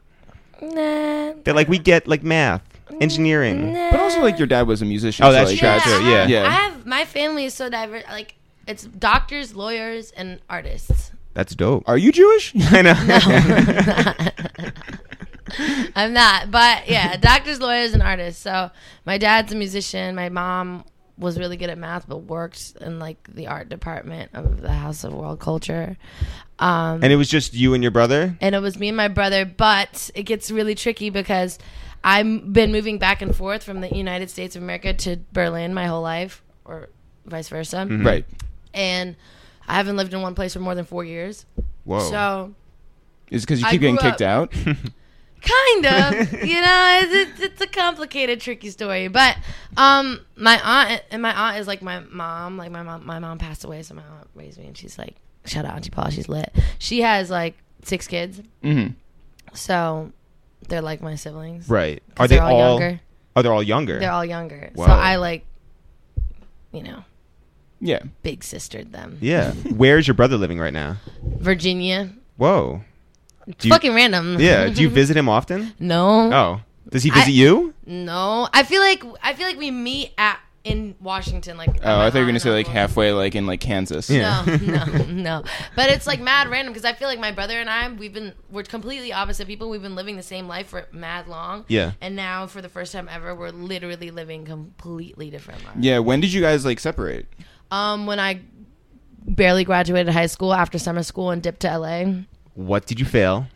Nah. they're like, we get like math, engineering. Nah. But also, like your dad was a musician. Oh, so, that's like, true, yeah, true, I yeah. have, Yeah. I have my family is so diverse. Like it's doctors, lawyers, and artists. That's dope. Are you Jewish? I know. I'm not, but yeah, doctors, lawyers, and artists. So my dad's a musician. My mom was really good at math, but worked in like the art department of the House of World Culture. Um, And it was just you and your brother? and it was me and my brother, but it gets really tricky because I've been moving back and forth from the United States of America to Berlin my whole life, or vice versa. Mhm. Right. And I haven't lived in one place for more than four years. Whoa. So Is it because you I keep getting grew kicked up- out? kind of, you know, it's, it's, it's a complicated, tricky story. But um, my aunt and my aunt is like my mom. Like my mom, my mom passed away, so my aunt raised me, and she's like, shout out Auntie Paula, she's lit. She has like six kids, Mm-hmm. so they're like my siblings. Right. 'Cause Are they they're all all? younger? Oh, they're all younger. They're all younger. Whoa. So I like, you know, Yeah. big sistered them. Yeah. Where's your brother living right now? Virginia. Whoa. Do you, Fucking random. yeah. Do you visit him often? No. Oh. Does he visit I- you? No. I feel like I feel like we meet at in Washington. Like. Oh, I thought you were gonna say like half. halfway, like in like Kansas. Yeah. No, no, no. But it's like mad random because I feel like my brother and I, we've been, we're completely opposite people. We've been living the same life for mad long. Yeah. And now for the first time ever, we're literally living completely different lives. Yeah. When did you guys like separate? Um, when I barely graduated high school after summer school and dipped to L A. What did you fail?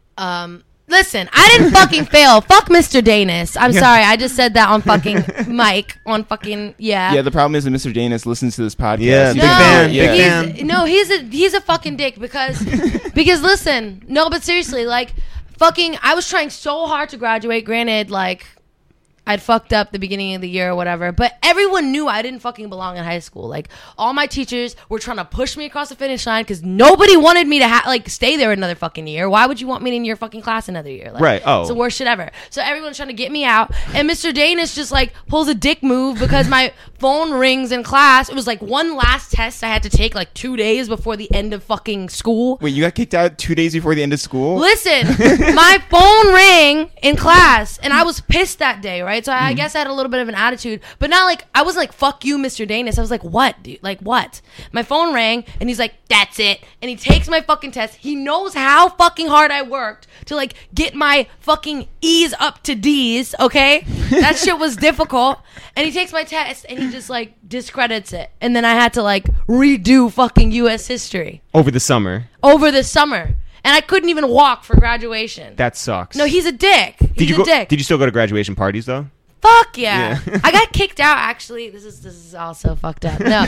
Um, listen, I didn't fucking fail. Fuck Mister Danis. I'm Yeah. sorry. I just said that on fucking mic. On fucking, yeah. Yeah. The problem is that Mister Danis listens to this podcast. Yeah, He big No, thinks- fan, Yeah. big fan. he's, no, he's a he's a fucking dick because because listen, no, but seriously, like fucking, I was trying so hard to graduate. Granted, like I'd fucked up the beginning of the year or whatever, but everyone knew I didn't fucking belong in high school. Like all my teachers were trying to push me across the finish line because nobody wanted me to ha- like stay there another fucking year. Why would you want me in your fucking class another year? Like, Right, oh. it's the worst shit ever. So everyone's trying to get me out, and Mister Danis just like pulls a dick move because my phone rings in class. It was like one last test I had to take like two days before the end of fucking school. Wait, you got kicked out two days before the end of school? Listen, my phone rang in class, and I was pissed that day, right? So I, I guess I had a little bit of an attitude, but not like, I wasn't like, fuck you, Mister Danis. I was like, what, dude? Like, what? My phone rang, and he's like, that's it. And he takes my fucking test. He knows how fucking hard I worked to, like, get my fucking E's up to D's, okay? That shit was difficult. And he takes my test, and he just, like, discredits it. And then I had to, like, redo fucking U S history Over the summer. over the summer. And I couldn't even walk for graduation. That sucks. No, he's a dick. He's Did you a go? dick. Did you still go to graduation parties though? Fuck yeah. Yeah. I got kicked out actually. This is this is also fucked up. No.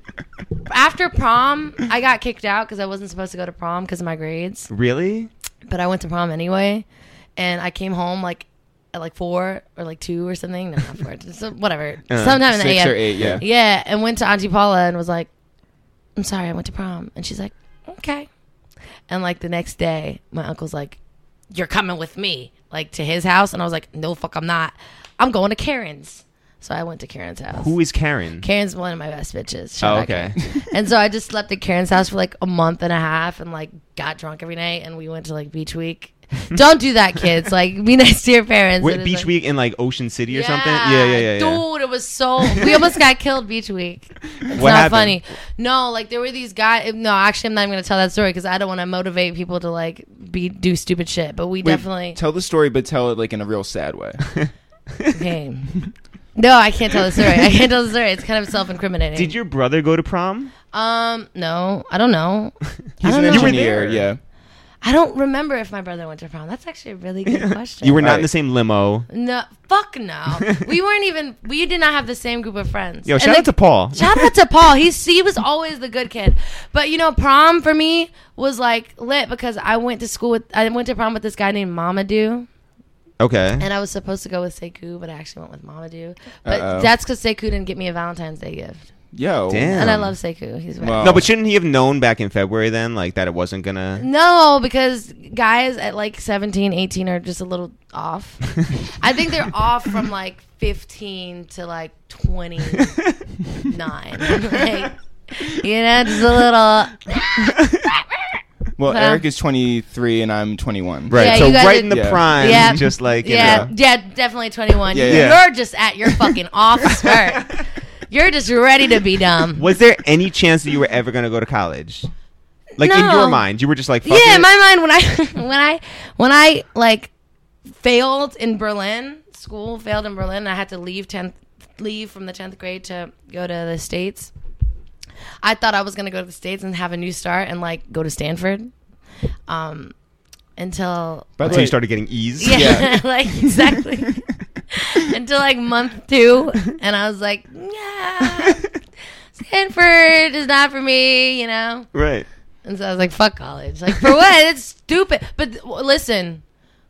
After prom, I got kicked out because I wasn't supposed to go to prom because of my grades. Really? But I went to prom anyway, and I came home like at like four or like two or something. No, not four. So whatever. Uh, Sometime in the Six A M. or eight, yeah. Yeah, and went to Auntie Paula and was like, I'm sorry, I went to prom. And she's like, okay. And like the next day, my uncle's like, you're coming with me, like to his house. And I was like, no, fuck, I'm not. I'm going to Karen's. So I went to Karen's house. Who is Karen? Karen's one of my best bitches. Oh, Shout out okay. Karen. And so I just slept at Karen's house for like a month and a half and like got drunk every night. And we went to like beach week. Don't do that, kids. Like, be nice to your parents. Wait, And it's Beach like- Week in like Ocean City or something? Yeah, yeah, yeah. yeah. Dude, it was so. We almost got killed Beach Week. It's What not happened? funny. No, like there were these guys. No, actually, I'm not even gonna tell that story because I don't want to motivate people to like be do stupid shit. But we Wait, definitely. tell the story, but tell it like in a real sad way. Okay. No, I can't tell the story. I can't tell the story. It's kind of self-incriminating. Did your brother go to prom? Um, no, I don't know. He's I an don't know. You were engineer, there. yeah. I don't remember if my brother went to prom. That's actually a really good question. You were not in Right. the same limo. No, fuck no. We weren't even. We did not have the same group of friends. Yo, And shout the- out to Paul. Shout out to Paul. He's he was always the good kid. But you know, prom for me was like lit because I went to school with I went to prom with this guy named Mamadou. Okay. And I was supposed to go with Sekou, but I actually went with Mamadou. But Uh-oh. that's because Sekou didn't get me a Valentine's Day gift. Yo. Damn. And I love Sekou. He's right. Wow. No, but shouldn't he have known back in February then, like that it wasn't gonna? No, because guys at like seventeen, eighteen are just a little off. I think they're off from like fifteen to like twenty-nine. Like, you know, just a little. Well, Well. Eric is twenty-three and I'm twenty-one. Right. Yeah, so you guys right are- in the Yeah. prime, Yeah. just like you Yeah, know. yeah, definitely twenty-one. Yeah, You- yeah. You're just at your fucking off spurt. You're just ready to be dumb. Was there any chance that you were ever gonna go to college? Like in No. your mind, you were just like, Fuck Yeah, it. in my mind when I when I when I like failed in Berlin, school failed in Berlin, and I had to leave tenth leave from the tenth grade to go to the States. I thought I was gonna go to the States and have a new start and like go to Stanford. Um until By the Until way, you started getting E's. yeah, Yeah. like exactly. Until like month two, and I was like, yeah, Stanford is not for me, you know. Right. And so I was like, fuck college. Like, for what? It's stupid. But th- listen,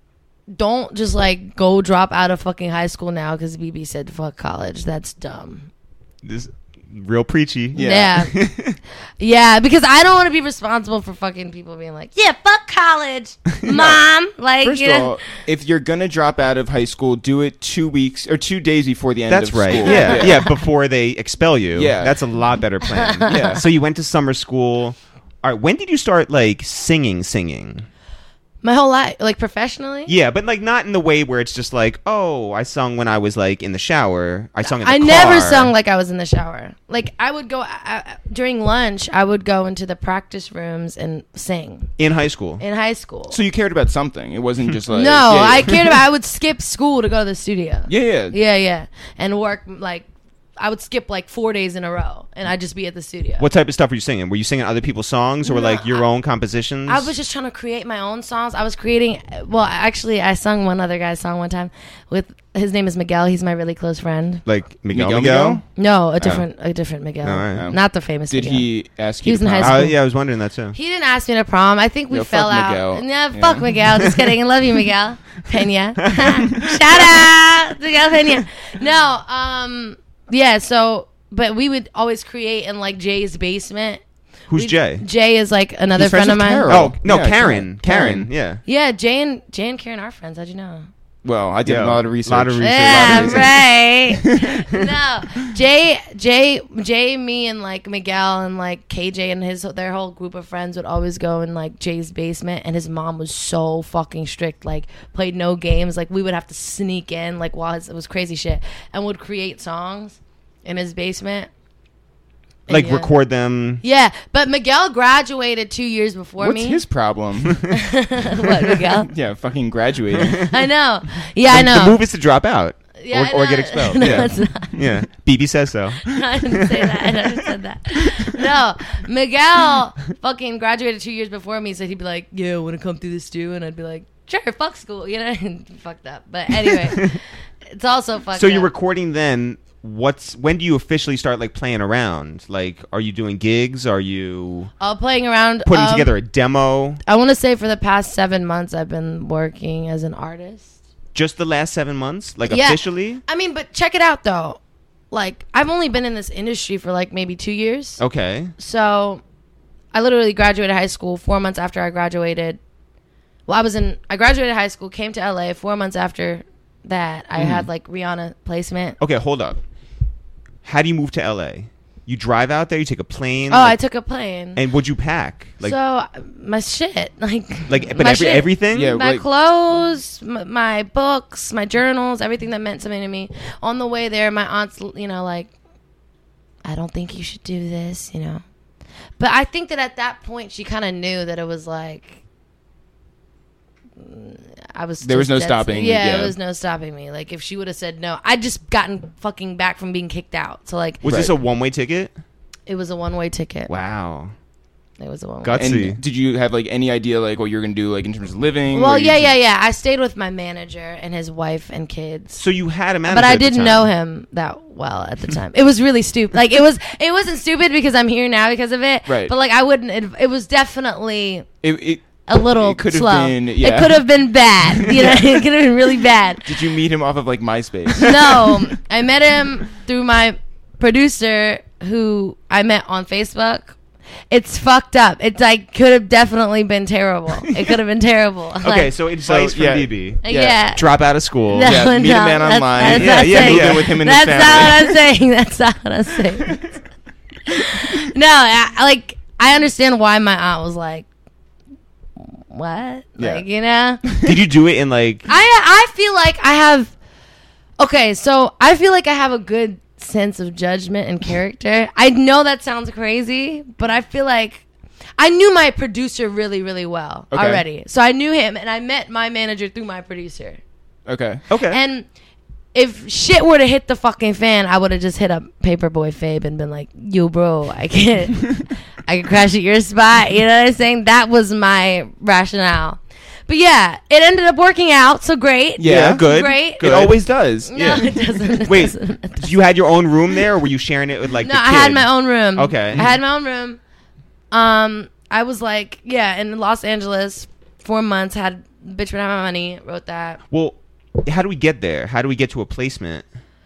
don't just like go drop out of fucking high school now because B B said fuck college. That's dumb. This real preachy. Yeah. Yeah, yeah, because I don't want to be responsible for fucking people being like, yeah, fuck college, mom. Like, First you of know. all, if you're gonna drop out of high school, do it two weeks or two days before the end That's of right. school. Yeah. yeah, yeah. Before they expel you. Yeah. That's a lot better plan. Yeah. So you went to summer school. All right. When did you start like singing? Singing. My whole life, like professionally. Yeah, but like not in the way where it's just like, oh, I sung when I was like in the shower. I sung in the I car. never sung like I was in the shower. Like I would go I, during lunch. I would go into the practice rooms and sing in high school. in high school. So you cared about something. It wasn't just like no, yeah, yeah. I cared about. I would skip school to go to the studio. Yeah, yeah. yeah, yeah, and work like I would skip like four days in a row, and I'd just be at the studio. What type of stuff were you singing? Were you singing other people's songs or No, like your I- own compositions? I was just trying to create my own songs. I was creating. Well, actually, I sung one other guy's song one time with his name is Miguel. He's my really close friend. like Miguel Miguel Miguel. Miguel? No, a different, a different Miguel, All right. not the famous. Did Miguel. he ask He you? was to in high prom? Uh, school. yeah, I was wondering that too. He didn't ask me to prom. I think we Yo, fell fuck out. Miguel. Yeah, Yeah. fuck Miguel. Just kidding. I love you, Miguel Pena. Shout out, Miguel Pena. No, um, yeah. So, but we would always create in like Jay's basement. Who's We- Jay? Jay is like another He's friends friend of with mine. Carol. Oh no, Yeah, Karen. Karen. Karen. Yeah. Yeah, Jay and Jay and Karen are friends. How'd you know? Well, I did Yeah, a lot of research. lot of research. Yeah, Lot of right. No, Jay, Jay, Jay, me, and like Miguel and like K J and his their whole group of friends would always go in like Jay's basement, and his mom was so fucking strict. Like played no games. Like we would have to sneak in like while his, it was crazy shit, and would create songs in his basement. And Like yeah. record them. Yeah, but Miguel graduated two years before What's me. his problem? What, Miguel? yeah, fucking graduating. I know. Yeah, I The- know. The move is to drop out Yeah, I or, or get know. expelled. No, yeah. it's not. Yeah. B B says so. I didn't say that. I never said that. No, Miguel fucking graduated two years before me, so he'd be like, "Yeah, want to come through this too?" And I'd be like, "Sure, fuck school," you know, fucked up. But anyway, it's also fucked. So you're up. recording then. What's when do you officially start like playing around? Like, are you doing gigs? Are you uh, playing around, putting um, together a demo? I want to say for the past seven months, I've been working as an artist. Just the last seven months, like Yeah. officially? I mean, but check it out though. Like, I've only been in this industry for like maybe two years. Okay. So, I literally graduated high school four months after I graduated. Well, I was in. I graduated high school, came to L A. Four months after that, I had like Rihanna placement. Okay, hold up. How do you move to L A? You drive out there. You take a plane. Oh, I like, took a plane. and what'd you pack? Like, so my shit, like like, but my every, shit. everything. Yeah. my like- clothes, m- my books, my journals, everything that meant something to me. On the way there, my aunt's, you know, like, I don't think you should do this, you know. But I think that at that point, she kind of knew that it was like, mm, I was. There was just no dead- stopping, Yeah, yeah. there was no stopping me. Like if she would have said no, I'd just gotten fucking back from being kicked out. So like, Was this Right. a one way ticket? it was a one way ticket. Wow. It was a one way. Gutsy. And See. did you have like any idea like what you're gonna do like in terms of living? Well, Or you yeah, just- yeah, yeah. I stayed with my manager and his wife and kids. So you had a manager, But I at the didn't time. know him that well at the time. It was really stupid. Like it was, it wasn't stupid because I'm here now because of it. Right. But like I wouldn't. It, it was definitely It, it, a little It could have slow. been- yeah. It could have been bad. You know, it could have been really bad. did you meet him off of like MySpace? No, I met him through my producer who I met on Facebook. It's fucked up. It's like could have definitely been terrible. It could have been terrible. Okay, Like, so advice So, from yeah. B B. yeah. Drop out of school. No, Yeah, meet a no, man that's- online. That's Yeah, not yeah, saying- yeah. Move in with him and his That's not what I'm saying. That's not what I'm saying. No, I, like I understand why my aunt was like, "What?" Yeah. Like you know, Did you do it in like? I I feel like I have. Okay, so I feel like I have a good sense of judgment and character. I know that sounds crazy, but I feel like I knew my producer really, really well Okay. already. So I knew him, and I met my manager through my producer. Okay. Okay. And if shit were to hit the fucking fan, I would have just hit up Paperboy Fabe and been like, "Yo, bro, I can't, I can crash at your spot." You know what I'm saying? That was my rationale. But yeah, it ended up working out. So great. Yeah, good. Great. Good. It always does. No, Yeah. it doesn't. It Wait, doesn't. you had your own room there, or were you sharing it with like? No, the I had kid? my own room. Okay. I had my own room. Um, I was like, yeah, in Los Angeles, four months, had bitch would have my money, wrote that. Well, how do we get there? How do we get to a placement?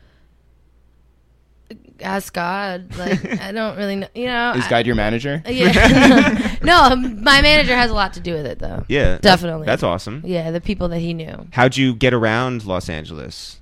Ask God. Like, I don't really know. You know, Is I- God your manager? Yeah. No, my manager has a lot to do with it, though. Yeah, that's- Definitely. That's awesome. Yeah, the people that he knew. How'd you get around Los Angeles?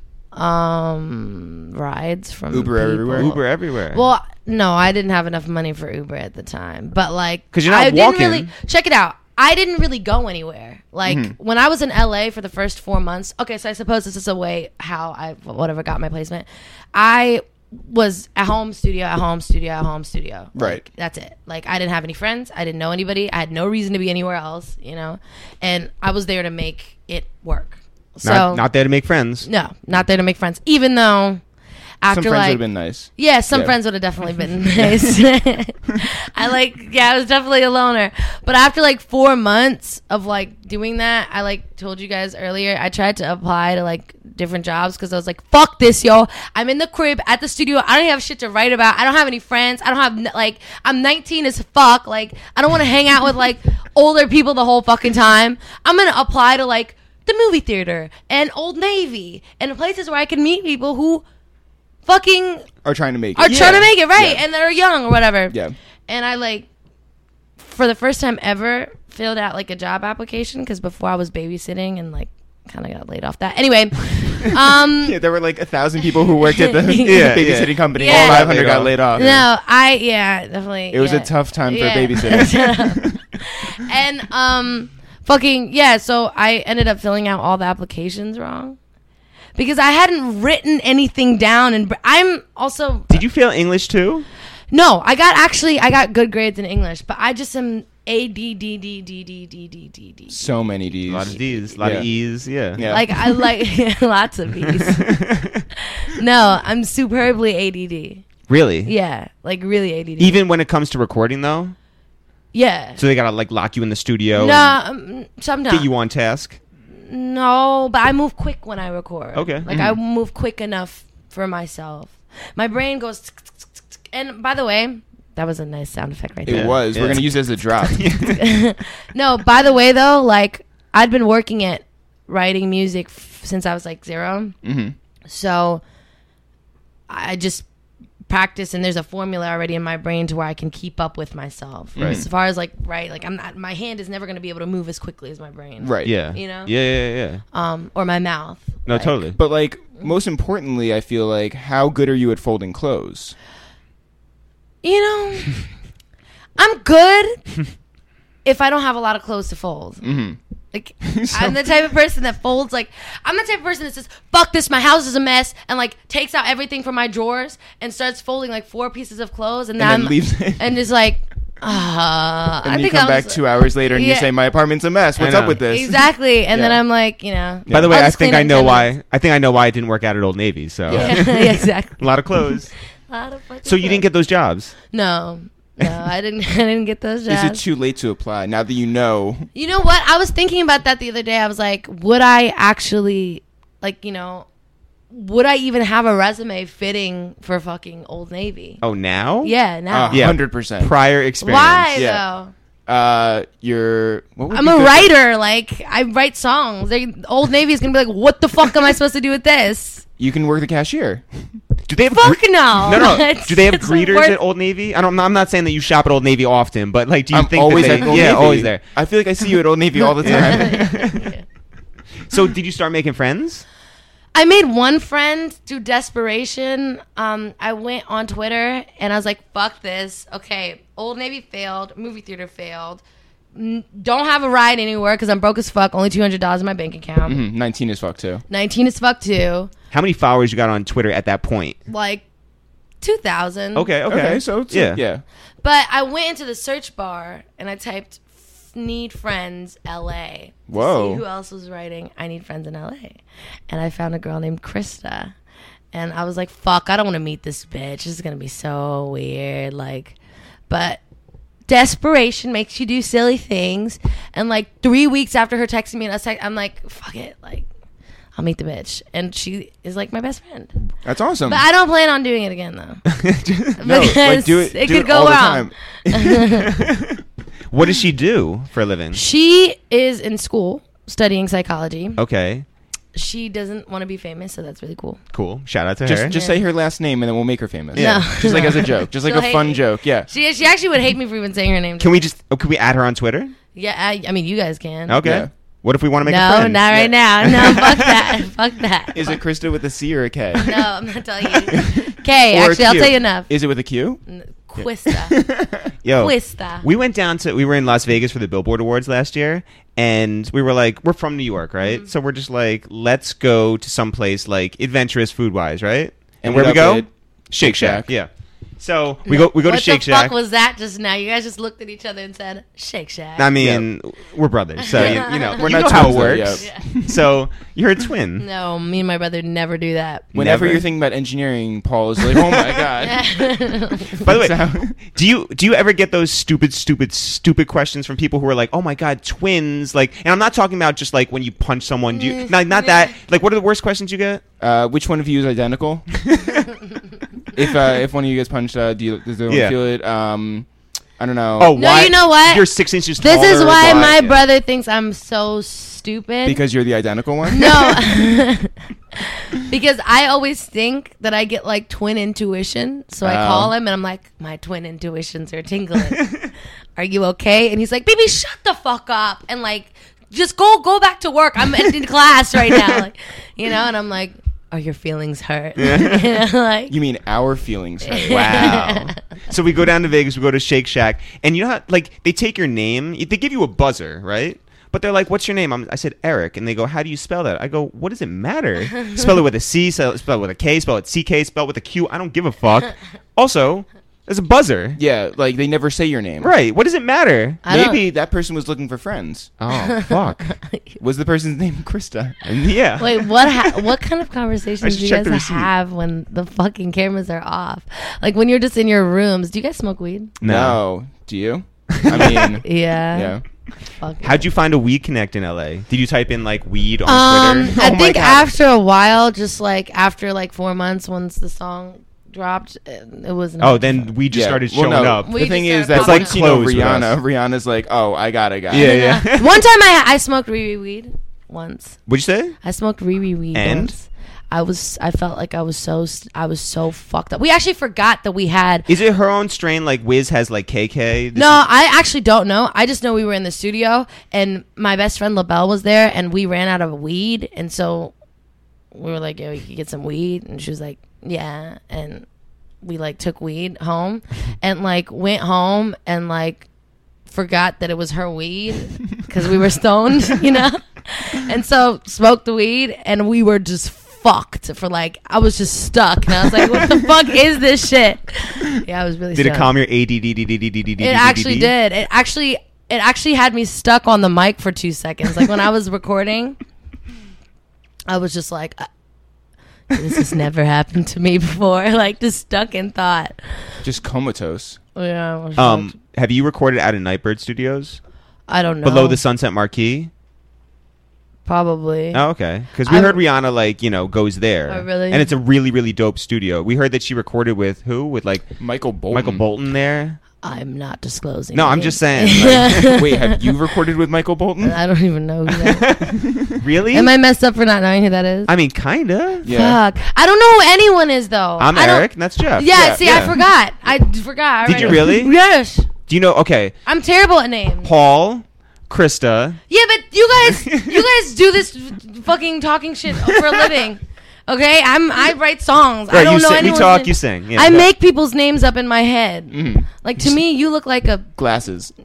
Um, rides from Uber people. everywhere? Uber everywhere. Well, no, I didn't have enough money for Uber at the time. But like, 'Cause you're not I walking. didn't really check it out. I didn't really go anywhere. Like Mm-hmm. when I was in L A for the first four months. Okay, so I suppose this is a way how I whatever got my placement. I was at home studio, at home studio, at home studio. Like, Right. that's it. Like I didn't have any friends. I didn't know anybody. I had no reason to be anywhere else. You know, and I was there to make it work. So not, not there to make friends. no, not there to make friends. Even though after Some friends would like have been nice. yeah, some Yeah. friends would have definitely been nice. I like, yeah, I was definitely a loner. But after like four months of like doing that, I like told you guys earlier, I tried to apply to like different jobs because I was like, fuck this, yo. I'm in the crib at the studio. I don't even have shit to write about. I don't have any friends. I don't have, n- like, I'm nineteen as fuck. Like, I don't want to hang out with like older people the whole fucking time. I'm going to apply to like the movie theater and Old Navy and places where I can meet people who fucking Are trying to make it. are trying to make it right Yeah. and that are young or whatever. Yeah. And I like for the first time ever filled out like a job application because before I was babysitting and like kind of got laid off that. Anyway, um Yeah, there were like a thousand people who worked at the Yeah, babysitting yeah. company. Yeah. All five hundred got laid off. no, I yeah, definitely. It was yeah. a tough time for Yeah. babysitting. And um fucking yeah, so I ended up filling out all the applications wrong. Because I hadn't written anything down and br- I'm also Did you fail English too? No, I got actually I got good grades in English, but I just am A D D D D D D D D D. So many D's. A lot of D's, a lot Yeah. of E's. Yeah. Yeah. Like I like lots of E's. No, I'm superbly A D D. Really? Yeah, like really A D D. Even when it comes to recording, though, Yeah. so they gotta like lock you in the studio No, and um, sometimes. get you on task. No, but I move quick when I record. Okay. Like I move quick enough for myself. My brain goes tsk, tsk, tsk, tsk. And by the way, that was a nice sound effect right It there. Yeah. was. We're Yeah. going to use it as a drop. No, by the way though, like I'd been working at writing music f- since I was like zero. hmm So I just practice and there's a formula already in my brain to where I can keep up with myself. Right. As far as like right, like I'm not my hand is never going to be able to move as quickly as my brain. Right. Yeah. You know? Yeah, yeah, yeah. Um or my mouth. No, Like, totally. But like, most importantly, I feel like, how good are you at folding clothes? You know, I'm good if I don't have a lot of clothes to fold. hmm Like, I'm the type of person that folds, like, I'm the type of person that says, fuck this, my house is a mess, and, like, takes out everything from my drawers and starts folding, like, four pieces of clothes, and, And then, then leaves it. and is like, uh, And I you think come I back was- two hours later and you Yeah. say, my apartment's a mess. What's I up know. with this? Exactly, and then Yeah. I'm like, you know. By the way, I'll I just think clean I in know ten why. minutes. I think I know why I didn't work out at Old Navy. So Yeah, yeah, exactly. a lot of clothes. A lot of fucking So you didn't clothes. get those jobs. No. No, I didn't. I didn't get those Is it jobs. too late to apply now that you know? You know what? I was thinking about that the other day. I was like, would I actually, like, you know, would I even have a resume fitting for fucking Old Navy? Oh, now? Yeah, now. Uh, Yeah. one hundred percent. Prior experience. Why yeah. though? Uh, you're. What would I'm be a good- writer. Like, I write songs. They, Old Navy is gonna be like, what the fuck am I supposed to do with this? You can work the cashier. Do they have Fuck gre- no. No, no. It's- Do they have it's greeters worth- at Old Navy? I don't. I'm not saying that you shop at Old Navy often, but like, do you I'm think always that they, at Old yeah, Navy. always there. I feel like I see you at Old Navy all the time. So, did you start making friends? I made one friend through desperation. Um, I went on Twitter and I was like, fuck this. Okay, Old Navy failed. Movie theater failed. N- Don't have a ride anywhere because I'm broke as fuck. Only two hundred dollars in my bank account. Mhm, nineteen as fuck too. nineteen as fuck too. How many followers you got on Twitter at that point? Like two thousand. Okay, okay, Okay, so it's- yeah, yeah. But I went into the search bar and I typed need friends L A. to Whoa. See who else was writing I need friends in L A. And I found a girl named Krista. And I was like, fuck, I don't want to meet this bitch. This is going to be so weird. Like, but desperation makes you do silly things. And like three weeks after her texting me, and I was like, I'm like, fuck it. Like, I'll meet the bitch. And she is like my best friend. That's awesome. But I don't plan on doing it again though. no, like do it. It do could it go all wrong. the time. What does she do for a living? She is in school studying psychology. Okay, She doesn't want to be famous, so that's really cool. cool. Shout out to Just her. just Yeah. say her last name and then we'll make her famous. Yeah. No. Just like as a joke. Just like She'll a hate fun me. joke. Yeah. She she actually would hate me for even saying her name. Can we just? Oh, can we add her on Twitter? Yeah, I, I mean, you guys can. Okay. Yeah. What if we want to make a No, friend? not right now. No, fuck that. Fuck that. Is it Krista with a C or a K? No, I'm not telling you. Okay, Or a actually, I'll Q. tell you enough. Is it with a Q? Quista. Yo, Quista. we went down to we were in Las Vegas for the Billboard Awards last year, and we were like, we're from New York, right? Mm-hmm. So we're just like, let's go to some place like adventurous food wise, right? And Ended where we up go? at Shake Shack. Shack. Yeah. So we go we go what to Shake the fuck Shack. was that just now? You guys just looked at each other and said, Shake Shack. I mean, we're brothers, so Yeah. you, you know, We're you not know how it twins, though, works. yeah. So you're a twin. No, me and my brother never do that. Whenever Never. you're thinking about engineering, Paul is like, oh my god. By the way, So- do you do you ever get those stupid, stupid, stupid questions from people who are like, "Oh my god, twins!" Like, and I'm not talking about just like when you punch someone. Do you not not that? Like, what are the worst questions you get? Uh, which one of you is identical? if uh, if one of you gets punched, uh, do you, does the other Yeah. one feel it? Um, I don't know. Oh, No, why? you know what? You're six inches This taller. is why my Yeah. brother thinks I'm so stupid. because you're the identical one. No. Because I always think that I get like twin intuition. So I Oh. call him and I'm like, my twin intuitions are tingling. Are you okay? And he's like, baby, shut the fuck up. And like, just go go back to work. I'm in in class right now. Like, you know, and I'm like, are your feelings hurt? You know, like, You mean our feelings hurt? Wow. So we go down to Vegas. We go to Shake Shack, and you know how like they take your name. They give you a buzzer, right? But they're like, "What's your name?" I'm, I said Eric, and they go, "How do you spell that?" I go, "What does it matter? Spell it with a C, spell spell it with a K, spell it C K, spell it with a Q. I don't give a fuck." Also, there's a buzzer, Yeah, like they never say your name. right? What does it matter? I don't- Maybe that person was looking for friends. Oh fuck! Was the person's name Krista? And yeah. Wait, what? Ha- what kind of I conversations should do you check guys the receipt. have when the fucking cameras are off? Like when you're just in your rooms. Do you guys smoke weed? No. Do you? I mean, Yeah. yeah. Fuck it. How'd you find a weed connect in L A? Did you type in like weed on Um, Twitter? I Oh my think God. after a while, just like after like four months, once the song dropped, it, it was. Oh, then we just Yeah. started Well, showing no. up. We the thing just is started that popping once up. you know Close with Rihanna, us. Rihanna's like, oh, I got a guy. Yeah, yeah. One time I I smoked Riri weed once. What'd you say? I smoked Riri weed And? once. I was I felt like I was so st- I was so fucked up. We actually forgot that we had. Is it her own strain? Like Wiz has like K K. This No, is- I actually don't know. I just know we were in the studio and my best friend LaBelle was there and we ran out of weed and so we were like, "Yo, you could get some weed," and she was like, "Yeah," and we like took weed home and like went home and like forgot that it was her weed because we were stoned, you know, and so smoked the weed and we were just fucked for like I was just stuck and I was like, "What the fuck is this shit?" Yeah, I was really. Did it stoned. calm your A D D D D D D D D? It actually did. It actually it actually had me stuck on the mic for two seconds. Like when I was recording, I was just like, uh, "This has never happened to me before." Like just stuck in thought. Just comatose. Yeah. I was Um, like, have you recorded out of Nightbird Studios I don't know. below the Sunset Marquee? Probably. Oh, okay. Because we I'm- heard Rihanna like you know goes there. Oh, really? And it's a really really dope studio. We heard that she recorded with who? With like Michael Bolton. Michael Bolton there. I'm not disclosing. No, I'm names. just saying. Like, Wait, have you recorded with Michael Bolton? I don't even know who that is. really? Am I messed up for not knowing who that is? I mean, kinda. Yeah. Fuck. I don't know who anyone is though. I'm I don't- Eric, and that's Jeff. Yeah, Yeah, see, I yeah. forgot. I d- forgot. Did you already. really? Yes. Do you know? Okay, I'm terrible at names. Paul, Krista. Yeah, but you guys, you guys do this f- fucking talking shit for a living. Okay, I'm I write songs. I Right, don't you know sing, we anyone's talk, name. you sing. Yeah. I make people's names up in my head. Mhm. Like to me, you look like a Glasses.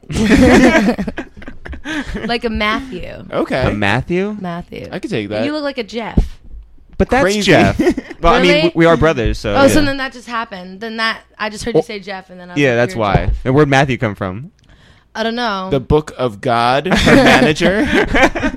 like a Matthew. Okay. a Matthew, Matthew. I could take that. You look like a Jeff. but that's Crazy. Jeff. Well, I mean, Really? we, we are brothers, so. Oh, yeah. so then that just happened. Then that I just heard you Oh. say Jeff, and then I was yeah, like, that's you're why. Jeff. And where'd Matthew come from? I don't know. the Book of God, her manager.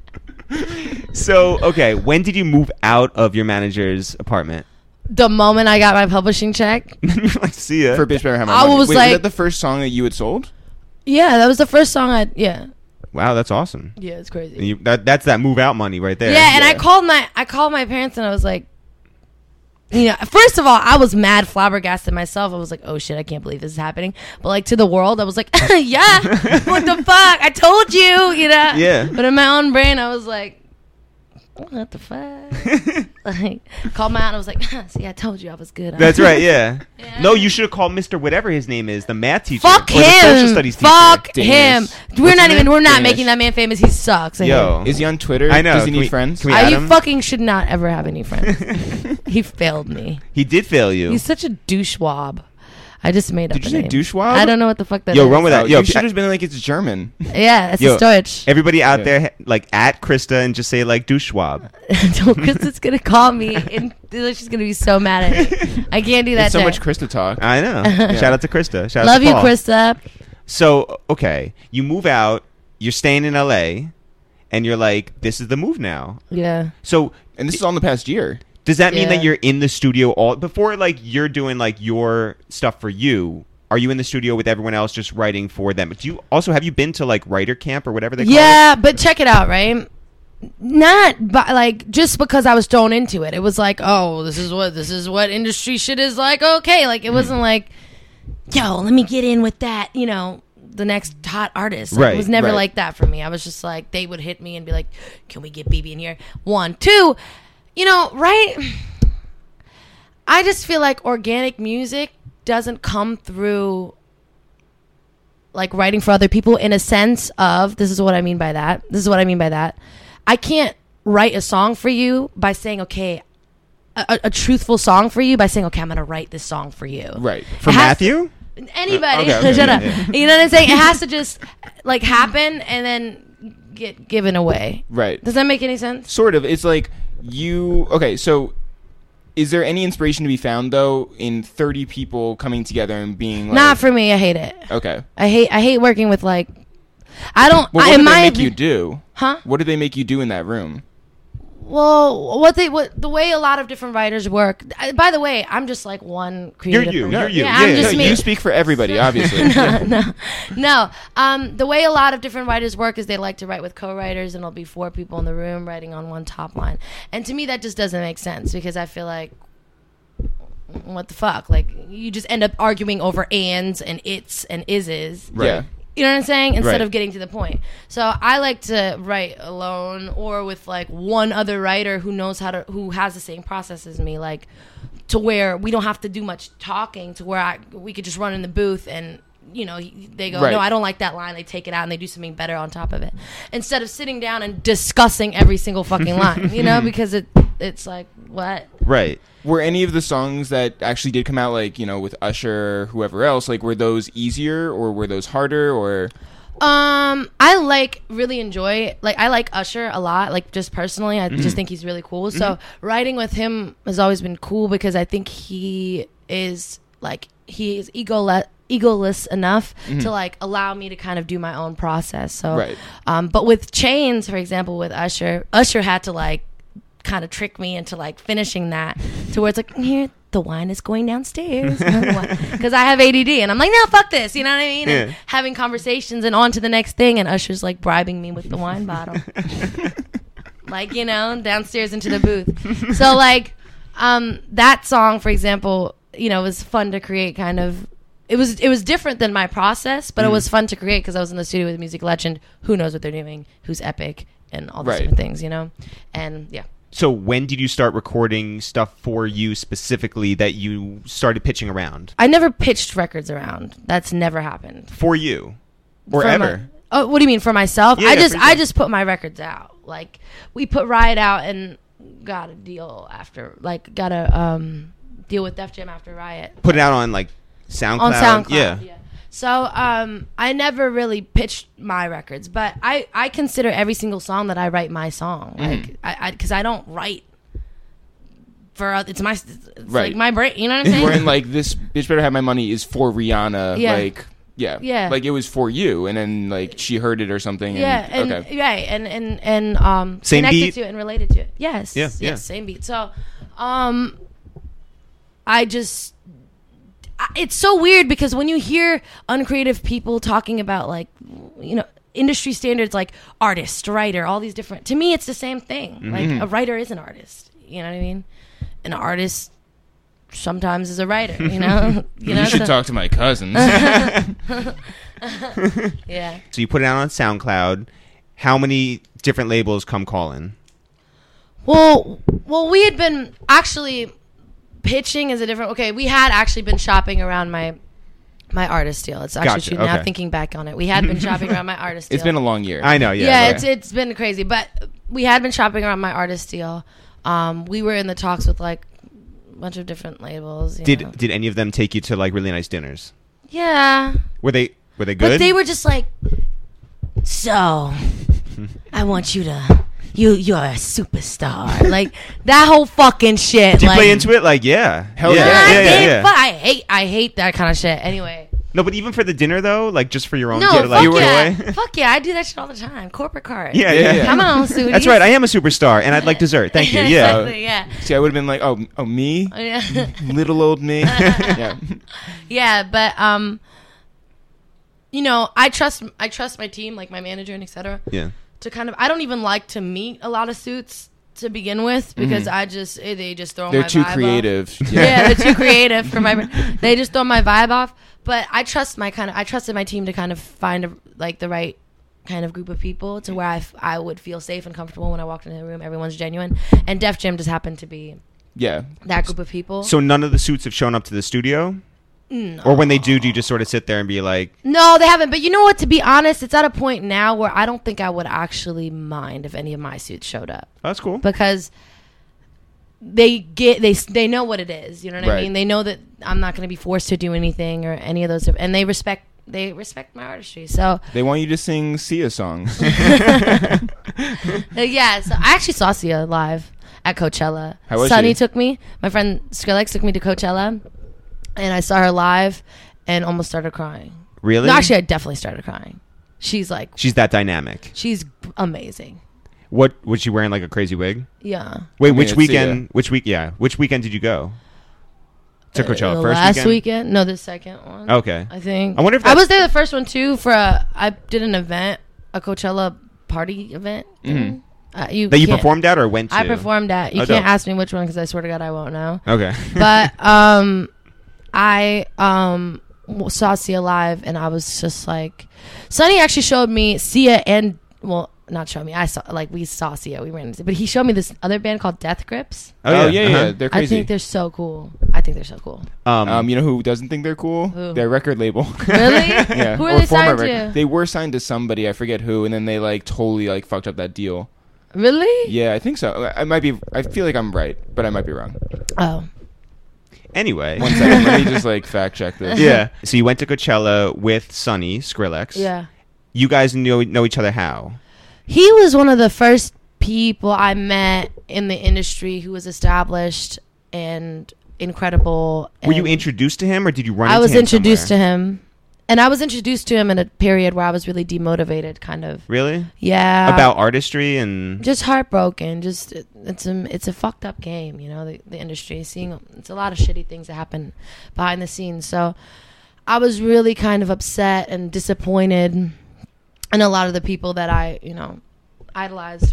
So, okay, when did you move out of your manager's apartment? the moment I got my publishing check, You're like, see ya. For Bitch Better Have My I Money. was Wait, like- was that the first song that you had sold? yeah, that was the first song I. Yeah, Wow, that's awesome. yeah, it's crazy. And you, that, that's that move out money right there. Yeah, and I Yeah. called my I called my parents and I was like, you know, first of all, I was mad flabbergasted myself. I was like, oh shit, I can't believe this is happening. But like to the world, I was like, yeah, what the fuck? I told you, you know? Yeah. But in my own brain, I was like, what the fuck? Like, called my aunt and I was like, see, I told you I was good. That's right, yeah. Yeah. No, you should have called Mister whatever his name is, the math teacher. Fuck or the social him. studies teacher. Fuck Danish. him. We're What's not his even, name? we're not Danish. making that man famous. He sucks. I hate Yo. him. Is he on Twitter? I know. Does he Can need we- friends? can we I, add you him? fucking should not ever have any friends. He failed me. He did fail you. He's such a douchewab. I just made up Did a you say name. douchewab? I don't know what the fuck that Yo, is. run with Oh, that. Yo, you should I- have been like it's German. Yeah, it's Yo, a Deutsch. Everybody out Yeah. there, like, at Krista and just say, like, douchewab. Krista's gonna call me and she's gonna be so mad at me. I can't do that. It's so day. much Krista talk. I know. Shout out to Krista. Shout Love out to you, Paul. Krista. So, okay, you move out, you're staying in L A, and you're like, this is the move now. Yeah. So, And this is all in the past year. does that mean Yeah. that you're in the studio all before, like, you're doing like your stuff for you? Are you in the studio with everyone else just writing for them? Do you also have you been to like writer camp or whatever they call Yeah, but check it out, right? Not by, like just because I was thrown into it. It was like, oh, this is what this is what industry shit is like. Okay, like it wasn't like, yo, let me get in with that. You know, the next hot artist. Like, Right, it was never right. like that for me. I was just like, they would hit me and be like, can we get B B in here? One, two, you know, right? I just feel like organic music doesn't come through like writing for other people in a sense of this is what I mean by that. This is what I mean by that. I can't write a song for you by saying, okay, a, a, a truthful song for you by saying, okay, I'm going to write this song for you. Right. For It has- Matthew? Anybody. Okay, okay, Shut yeah, up. yeah. You know what I'm saying? It has to just like happen and then get given away. Right. Does that make any sense? Sort of. It's like you. Okay, so is there any inspiration to be found though in thirty people coming together and being like? Not for me. I hate it. Okay. I hate I hate working with like I don't Well, I, what in did my they make opi- you do? Huh? What did they make you do in that room? Well, what they what the way a lot of different writers work. I, by the way, I'm just like one creative. you, person. you're you, Yeah, yeah, I'm yeah. just No, me. you speak for everybody, obviously. no, no, no. Um, the way a lot of different writers work is they like to write with co-writers, and it'll be four people in the room writing on one top line. And to me, that just doesn't make sense because I feel like, what the fuck? Like you just end up arguing over ands and its and ises. Right. Yeah. You know what I'm saying? Instead Right. of getting to the point. So I like to write alone or with like one other writer who knows how to, who has the same process as me, like to where we don't have to do much talking, to where I, we could just run in the booth and, you know, they go, Right. no, I don't like that line. They take it out and they do something better on top of it. Instead of sitting down and discussing every single fucking line, you know, because it it's like, what? Right. Were any of the songs that actually did come out, like, you know, with Usher or whoever else, like, were those easier or were those harder or? Um, I like really enjoy like I like Usher a lot. Like just personally, I just think he's really cool. So writing with him has always been cool because I think he is like he is egoless egoless enough to like allow me to kind of do my own process. So, Right. um, but with Chains, for example, with Usher, Usher had to like kind of trick me into like finishing that to where it's like here the wine is going downstairs because I have A D D and I'm like no fuck this, you know what I mean? And Yeah. having conversations and on to the next thing, and Usher's like bribing me with the wine bottle, like you know downstairs into the booth. So like um, that song, for example, you know was fun to create. Kind of it was it was different than my process, but it was fun to create because I was in the studio with a music legend who knows what they're doing, who's epic, and all these Right. different things, you know, and yeah. So when did you start recording stuff for you specifically that you started pitching around? I never pitched records around. That's never happened. For you? Or For ever? my- oh, what do you mean for myself? Yeah, I yeah, just for I you. just put my records out. Like we put Riot out and got a deal after. Like got a um deal with Def Jam after Riot. Put it out on like SoundCloud? On SoundCloud. Yeah. Yeah. So um I never really pitched my records, but I I consider every single song that I write my song. Like I I cuz I don't write for oth- it's my it's Right. like my brain, you know what I'm saying? We're in like this bitch better have my money is for Rihanna. Yeah. Like yeah. Yeah. Like it was for you and then like she heard it or something. And, Yeah, and okay. right, and and and um, Same connected beat? to it and related to it. Yes, Yeah, yes, yeah. same beat. So, um, I just, I, it's so weird because when you hear uncreative people talking about like, you know, industry standards like artist, writer, all these different. To me, it's the same thing. Mm-hmm. Like a writer is an artist. You know what I mean? An artist sometimes as a writer, you know. you know, You should so- talk to my cousins. Yeah. So you put it out on SoundCloud. How many different labels come calling? Well, well, we had been actually pitching as a different. Okay, we had actually been shopping around my my artist deal. It's actually Gotcha, true. Now okay. thinking back on it, we had been shopping around my artist deal. It's been a long year. I know, yeah. yeah, but- it's it's been crazy, but we had been shopping around my artist deal. Um, we were in the talks with like a bunch of different labels. You did know. did any of them take you to like really nice dinners? Yeah, Were they were they good? but they were just like, so I want you to. You you're a superstar, like that whole fucking shit. Did you like, play into it? Like, yeah. Hell yeah. yeah. I, yeah, yeah, hate, yeah. But I hate I hate that kind of shit. Anyway, No, but even for the dinner though, like just for your own no, to, fuck like, yeah, enjoy. fuck yeah, I do that shit all the time. Corporate card. Yeah, Yeah, yeah, yeah. Come on, Sudie. That's right. I am a superstar, and I'd like dessert. Thank you. Yeah. Exactly, yeah. See, I would have been like, oh, oh, me, Yeah. little old me. yeah. Yeah, but um, you know, I trust I trust my team, like my manager and et cetera. Yeah. To kind of, I don't even like to meet a lot of suits to begin with because I just eh, they just throw They're my too vibe off. creative. Yeah, they're too creative for my. They just throw my vibe off. But I trust my kind of. I trusted my team to kind of find a, like the right kind of group of people to where I, f- I would feel safe and comfortable when I walked into the room. Everyone's genuine, and Def Jam just happened to be Yeah. that group of people. So none of the suits have shown up to the studio, No. or when they do, do you just sort of sit there and be like, No, they haven't. But you know what? To be honest, it's at a point now where I don't think I would actually mind if any of my suits showed up "Oh, that's cool." because they get they they know what it is. You know what I Right. mean? They know that I'm not going to be forced to do anything or any of those, and they respect they respect my artistry. So They want you to sing Sia songs. uh, yeah, so I actually saw Sia live at Coachella. How was Sunny she? took me. My friend Skrillex took me to Coachella, and I saw her live and almost started crying. Really? No, actually, I definitely started crying. She's like, She's that dynamic. she's amazing. What was she wearing? Like a crazy wig? Yeah. Wait, I mean, which it's weekend? Sia. Which week? Yeah, which weekend did you go to Coachella? Uh, First last weekend? weekend? No, the second one. Okay. I think. I wonder if I that's- was there the first one too. For a, I did an event, a Coachella party event. Mhm. Uh, you That you can't- performed at or went to? I performed at. You Oh, can't dope. ask me which one because I swear to God I won't know. Okay. But um, I um w- saw Sia live and I was just like, Sonny actually showed me Sia and well, not showed me. I saw like we saw Sia. We ran into, but he showed me this other band called Death Grips. Oh, yeah, yeah. uh-huh. They're I crazy. think they're so cool. I think they're so cool. Um, Um, you know who doesn't think they're cool? Who? Their record label. Really? yeah. Who are Or they former signed rec- to? They were signed to somebody, I forget who, and then they like totally like fucked up that deal. Really? Yeah, I think so. I might be. I feel like I'm right, but I might be wrong. Oh. anyway. One second, let me just like fact check this. Yeah. So you went to Coachella with Sonny Skrillex. Yeah. You guys know know each other how? He was one of the first people I met in the industry who was established and incredible. Were you and introduced to him, or did you run? I into was him introduced somewhere? to him. And I was introduced to him in a period where I was really demotivated, kind of. Really? Yeah. About artistry and just heartbroken. Just it, it's a it's a fucked up game, you know. The the industry seeing it's a lot of shitty things that happen behind the scenes. So I was really kind of upset and disappointed in a lot of the people that I you know idolized.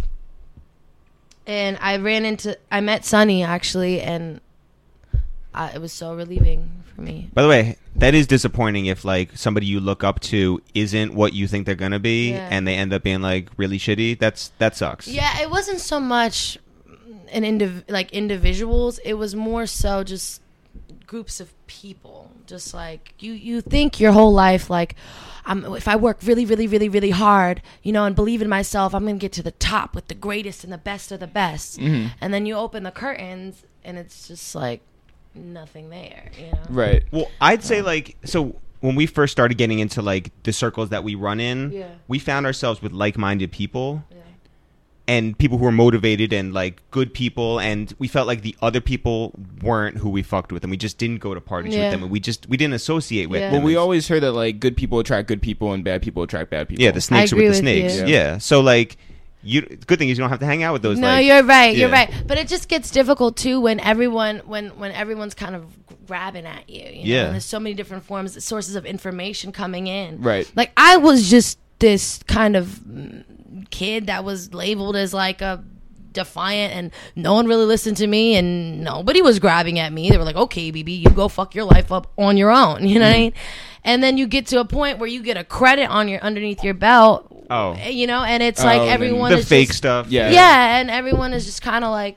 And I ran into I met Sonny actually, and I, it was so relieving for me. By the way, that is disappointing if like somebody you look up to isn't what you think they're gonna be, Yeah. and they end up being like really shitty. That's that sucks. Yeah, it wasn't so much an indiv- like individuals. It was more so just groups of people. Just like you, you think your whole life like, I'm, if I work really, really, really, really hard, you know, and believe in myself, I'm gonna get to the top with the greatest and the best of the best. Mhm. And then you open the curtains, and it's just like nothing there. You know. Right. Well, I'd say like so when we first started getting into like the circles that we run in, Yeah. we found ourselves with like-minded people. Yeah. And people who were motivated and like good people, and we felt like the other people weren't who we fucked with, and we just didn't go to parties Yeah. with them, and we just we didn't associate with Yeah. them. Well, we as- always heard that like good people attract good people and bad people attract bad people. yeah, the snakes are agree with the with snakes. you. Yeah. So like, you good thing is you don't have to hang out with those. No, like, you're right. You're yeah. right. But it just gets difficult too when everyone when when everyone's kind of grabbing at you. you know? Yeah. And there's so many different forms, sources of information coming in. Right. Like I was just this kind of mm, kid that was labeled as like a defiant, and no one really listened to me, and nobody was grabbing at me. They were like, okay, B B, you go fuck your life up on your own, you know what I mean? And then you get to a point where you get a credit on your underneath your belt. Oh. You know, and it's Oh, like and everyone The is fake just, stuff. Yeah. Yeah, and everyone is just kind of like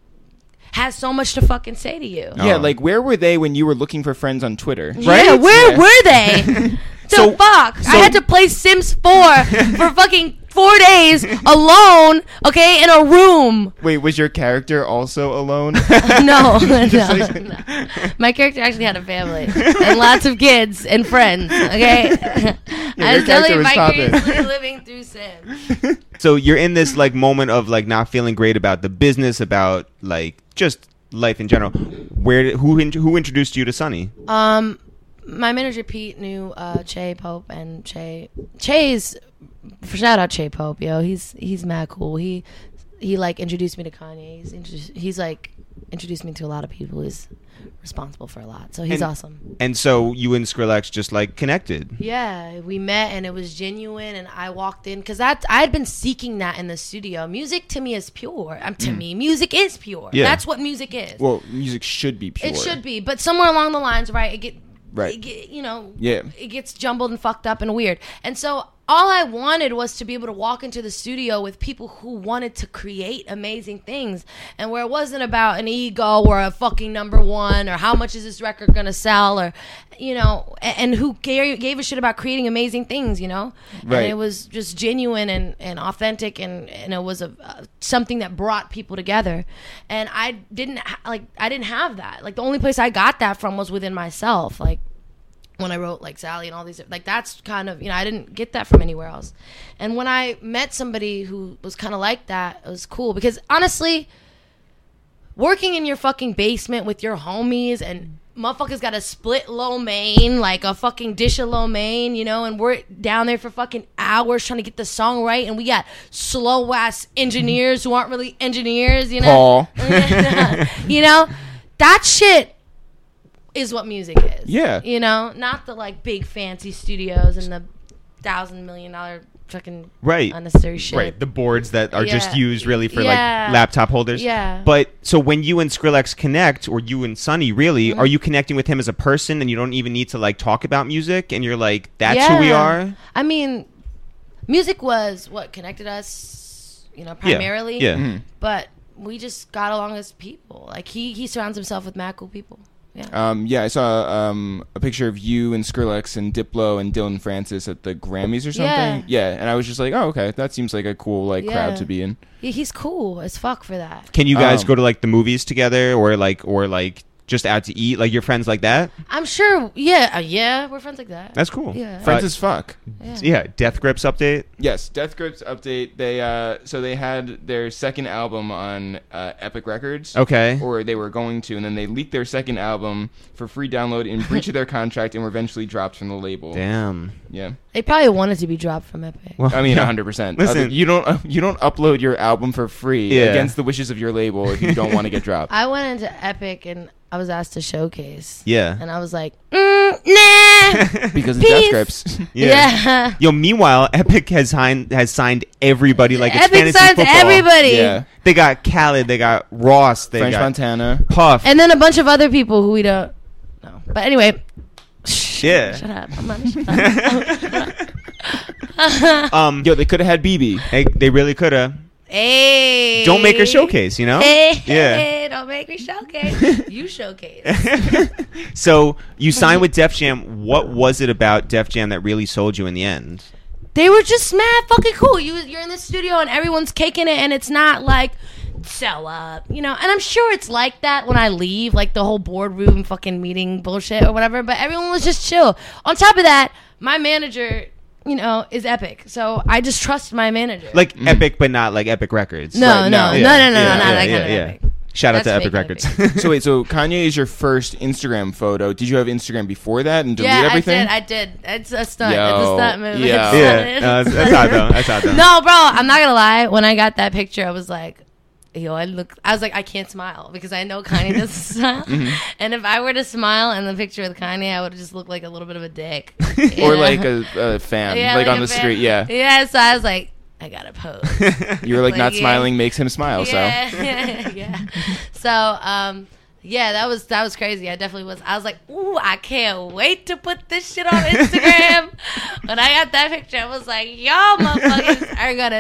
has so much to fucking say to you. Yeah, Oh. like where were they when you were looking for friends on Twitter? Yeah, where Yeah. were they? The So- fuck? so- I had to play Sims four for fucking four days alone, okay, in a room. Wait, was your character also alone? No, no, no. My character actually had a family and lots of kids and friends, okay? I your was character only was poppin'. vicariously living through Sims. So you're in this like moment of like not feeling great about the business, about like just life in general. Where did, who in, who introduced you to Sonny? Um, my manager Pete knew uh, Che Pope, and Che Che's shout out Che Pope, yo. He's he's mad cool. He he like introduced me to Kanye. He's introduced, he's like introduced me to a lot of people. He's responsible for a lot, so he's And- awesome. And so you and Skrillex just like connected. Yeah, we met and it was genuine, and I walked in because that I had been seeking that in the studio. Music to me is pure. Um, to me, music is pure. Yeah. That's what music is. Well, music should be pure. It should be, but somewhere along the lines, right? It get, Right. It get, you know, Yeah. it gets jumbled and fucked up and weird. And so all I wanted was to be able to walk into the studio with people who wanted to create amazing things, and where it wasn't about an ego or a fucking number one or how much is this record gonna sell, or you know, and, and who gave, gave a shit about creating amazing things, you know. Right. And it was just genuine and, and authentic, and, and it was a uh, something that brought people together. And I didn't ha- like I didn't have that. Like the only place I got that from was within myself. Like when I wrote like Sally and all these, like that's kind of, you know, I didn't get that from anywhere else. And when I met somebody who was kind of like that, it was cool, because honestly, working in your fucking basement with your homies and motherfuckers got a split lo mein, like a fucking dish of lo mein, you know, and we're down there for fucking hours trying to get the song right, and we got slow ass engineers who aren't really engineers, you know. Paul. You know, that shit is what music is. Yeah. You know, not the like big fancy studios and the thousand million dollar fucking Right. unnecessary shit. Right, the boards that are just Yeah. used really for Yeah. like laptop holders. Yeah. But so when you and Skrillex connect, or you and Sonny, really, Mm-hmm. are you connecting with him as a person, and you don't even need to like talk about music, and you're like, that's who we Yeah. are? I mean, music was what connected us, you know, primarily. Yeah. Mhm. But we just got along as people. Like he he surrounds himself with mad cool people. Yeah. Um, yeah, I saw um, a picture of you and Skrillex and Diplo and Dylan Francis at the Grammys or something. Yeah. and I was just like, oh, okay, that seems like a cool like Yeah. crowd to be in. He, he's cool as fuck for that. Can you guys Um, go to like the movies together, or like, or like just out to eat, like your friends like that? I'm sure. Yeah. Uh, yeah. We're friends like that. That's cool. Yeah. Friends Uh, as fuck. yeah. Yeah, Death Grips update. Yes, Death Grips update. They uh, so they had their second album on uh, Epic Records. Okay. Or they were going to, and then they leaked their second album for free download in breach of their contract, and were eventually dropped from the label. Damn. Yeah, They probably wanted to be dropped from Epic. Well, I mean, yeah. one hundred percent. Listen. you don't uh, you don't upload your album for free Yeah. against the wishes of your label if you don't want to get dropped. I went into Epic and I was asked to showcase. Yeah. And I was like, mm, nah. Because it's Peace. Death Grips. Yeah. Yo, meanwhile, Epic has signed has signed everybody like it's Epic fantasy signs football. everybody. Yeah, They got Khaled, they got Ross, they French got Montana. Puff. And then a bunch of other people who we don't know. But anyway. Yeah. Shut up. I'm not shut up. um, Yo, they could have had B B. hey, they really could have. Hey. Don't make her showcase, you know? Hey, Yeah. hey, don't make me showcase. You showcase. So you signed with Def Jam. What was it about Def Jam that really sold you in the end? They were just mad fucking cool. You, you're in the studio and everyone's caking it, and it's not like sell up, you know. And I'm sure it's like that when I leave, like the whole boardroom fucking meeting bullshit or whatever. But everyone was just chill. On top of that, my manager, you know, is Epic, so I just trust my manager. Like Epic, but not like Epic Records. no, Right, no, no, no, yeah, no, no, no, yeah, not yeah, that yeah, kind yeah. of Epic. Shout out That's to Epic fake Records. So wait, so Kanye is your first Instagram photo. Did you have Instagram before that and delete Yeah, everything? I did. I did. It's a stunt. Yo, it's a stunt move. yo. It's yeah, stunted. uh, that's, that's hot though. That's hot though. No, bro, I'm not gonna lie. When I got that picture, I was like, yo, I look. I was like, I can't smile because I know Kanye doesn't smile. Mm-hmm. And if I were to smile in the picture with Kanye, I would just look like a little bit of a dick. Or Yeah. like a, a fan, Yeah, like, on a the fan. street. Yeah. Yeah. So I was like, I gotta pose. You were like, Like, not yeah. smiling makes him smile. yeah, yeah, yeah. So, um, yeah, that was that was crazy. I definitely was. I was like, ooh, I can't wait to put this shit on Instagram. When I got that picture, I was like, y'all motherfuckers are gonna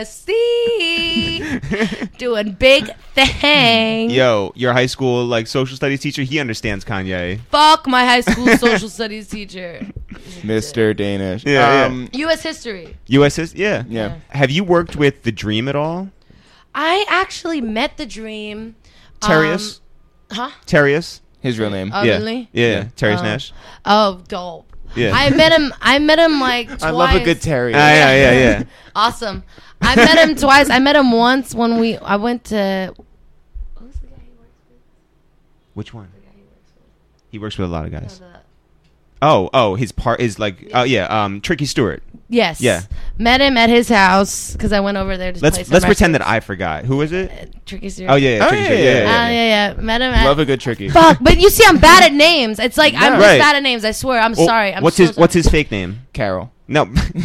see doing big things. Yo, your high school like social studies teacher, he understands Kanye. Fuck my high school social studies teacher. So, Mister Danish. Yeah, um, U S history. U S S, yeah. yeah. Have you worked with The Dream at all? I actually met the Dream. Terrius? Um, huh? Terrius? His real name. Oh, yeah. really? Yeah, Yeah. Terrius Oh. Nash. Oh, dope. Yeah. I met him. I met him like twice. I love a good Terry. Ah, yeah, yeah, yeah. Awesome. I met him twice. I met him once when we. I went to. Who's the guy he works with? Which one? The guy he works with. He works with a lot of guys. No, the- Oh, oh, his part is like, oh yeah, um, Tricky Stewart. Yes. Yeah. Met him at his house because I went over there to play Let's some let's pretend that records. I forgot. Who was it? Uh, Tricky Stewart. Oh yeah, yeah, Oh, Tricky yeah, Stewart. yeah, Yeah, yeah, yeah, Uh, yeah. yeah, yeah. Met him at. Love a good tricky. Fuck, but you see, I'm bad at names. It's like I'm No. just Right. bad at names. I swear. I'm Well, sorry. I'm what's so his sorry. What's his fake name? Carol. No.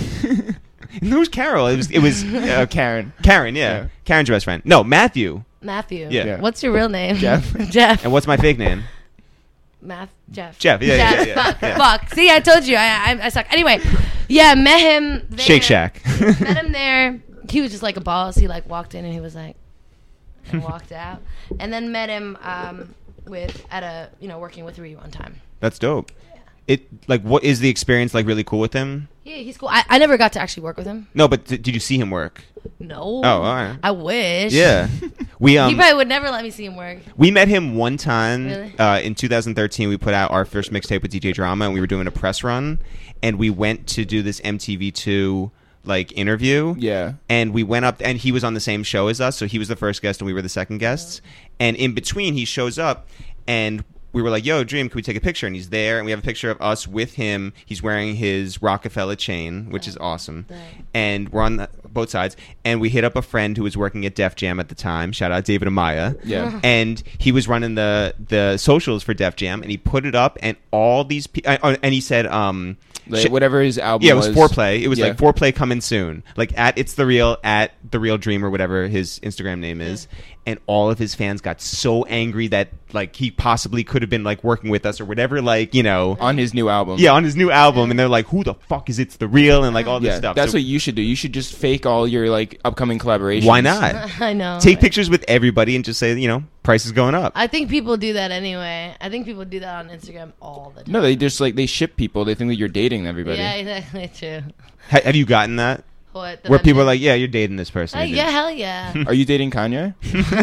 Who's Carol? It was it was Uh, Karen. Karen. Yeah. Yeah. Karen's your best friend. No, Matthew. Matthew? Yeah. Yeah. What's your real name? Jeff. Jeff. And what's my fake name? Math. Jeff. Jeff. Yeah, yeah, Jeff. yeah, yeah, Fuck. yeah. Fuck. See, I told you. I, I I suck. Anyway, yeah, met him. There. Shake Shack. Met him there. He was just like a boss. He like walked in and he was like, and walked out. And then met him um, with at a you know working with Ree one time. That's dope. It like what is the experience like? Really cool with him? Yeah, he's cool. I, I never got to actually work with him. No, but d- did you see him work? No. Oh, all right. I wish. Yeah. We he um probably would never let me see him work. we met him one time Really? uh, in two thousand thirteen. We put out our first mixtape with D J Drama, and we were doing a press run, and we went to do this M T V two like interview. Yeah. And we went up, and he was on the same show as us, so he was the first guest, and we were the second guests. And in between, he shows up, and we were like, "Yo, Dream, can we take a picture?" And he's there, and we have a picture of us with him. He's wearing his Rockefeller chain, which is awesome. Right. And we're on the, both sides. And we hit up a friend who was working at Def Jam at the time. Shout out David Amaya. Yeah. And he was running the the socials for Def Jam, and he put it up, and all these people, and he said, um, Like, sh- whatever his album yeah, it was, was. Foreplay. It was Yeah. like Foreplay coming soon. Like at It's The Real, at The Real Dream, or whatever his Instagram name is. And all of his fans got so angry that like he possibly could have been like working with us or whatever, like, you know. on his new album. Yeah, on his new album. And they're like, who the fuck is It's The Real? And like all this Yeah, stuff. that's So what you should do. You should just fake all your like upcoming collaborations. why not? I know. Take pictures with everybody and just say, you know, price is going up. I think people do that anyway. I think people do that on Instagram all the time. No, they just like they ship people. They think that you're dating everybody. Yeah, exactly. True. Ha- have you gotten that? What? Where people are like, yeah, you're dating this person. Oh, isn't yeah, it? hell yeah. Are you dating Kanye?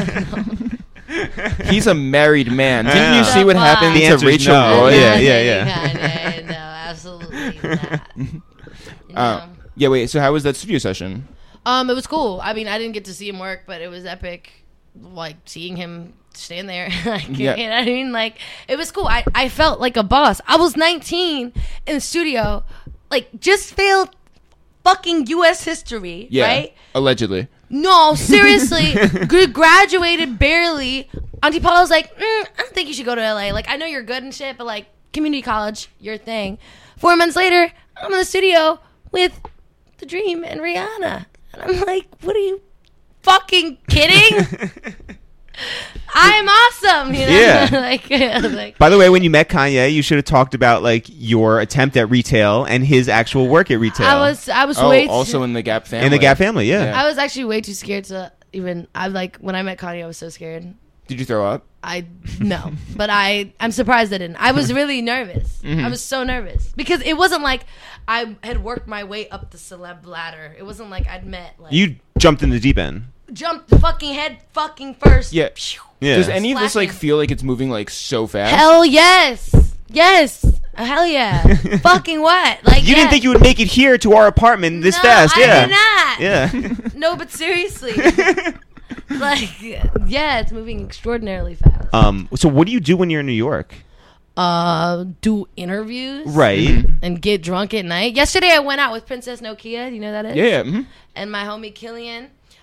He's a married man. Didn't Yeah. you see what The happened fuck? The to answer's Rachel no. Roy? Yeah, Not yeah, dating yeah. Kanye. No, absolutely not. You Uh, know. yeah. Wait. So how was that studio session? Um, it was cool. I mean, I didn't get to see him work, but it was epic. Like seeing him stand there, like, Yeah. you know what I mean? Like it was cool. I, I felt like a boss. I was nineteen in the studio, like just failed fucking U S history, Yeah. right? Allegedly. No, seriously, good graduated barely. Auntie Paula was like, mm, I don't think you should go to L A. Like I know you're good and shit, but like community college, your thing. Four months later, I'm in the studio with The Dream and Rihanna. And I'm like, what are you fucking kidding? I'm awesome, you know? Yeah. like, like, By the way, when you met Kanye, you should have talked about like your attempt at retail and his actual work at retail. I was, I was Oh, way too, also in the Gap family. in the Gap family, yeah. Yeah. I was actually way too scared to even, I like, when I met Kanye, I was so scared. Did you throw up? I no, but I I'm surprised I didn't. I was really nervous. Mm-hmm. I was so nervous because it wasn't like I had worked my way up the celeb ladder. It wasn't like I'd met like You jumped in the deep end. jumped the fucking head fucking first. Yeah. Phew. Yeah. Does any of this like Slacking. feel like it's moving like so fast? Hell yes, yes, hell yeah, fucking what? Like you yeah. didn't think you would make it here to our apartment this No, fast, I yeah. did not. Yeah. No, but seriously, like yeah, it's moving extraordinarily fast. um. So what do you do when you're in New York? Uh, do interviews, Right. and get drunk at night. Yesterday I went out with Princess Nokia. You know who that is? Yeah. Yeah. mhm. And my homie Killian.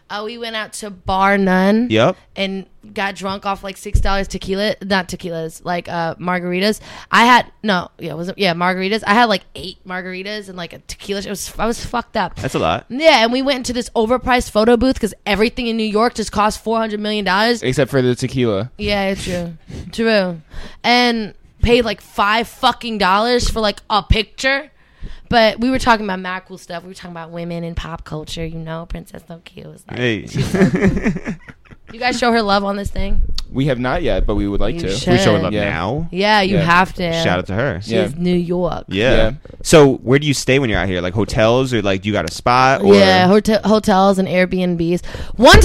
Uh, we went out to Bar None. Yep. And got drunk off like six dollars tequila, not tequilas, like uh, margaritas. I had no, yeah, was it? Yeah, margaritas. I had like eight margaritas and like a tequila. It was I was fucked up. That's a lot. Yeah, and we went into this overpriced photo booth because everything in New York just cost four hundred million dollars. Except for the tequila. Yeah, it's true, true, and paid like five fucking dollars for like a picture. But we were talking about mad cool stuff. We were talking about women in pop culture. You know, Princess Nokia was like, Hey. she's so cool. You guys show her love on this thing? We have not yet, but we would like You to. should. We show it up Yeah. now. Yeah, you Yeah. have to. Shout out to her. She's Yeah. New York. Yeah. Yeah. So where do you stay when you're out here? Like hotels or like do you got a spot? Or Yeah, hotel, hotels and Airbnbs. One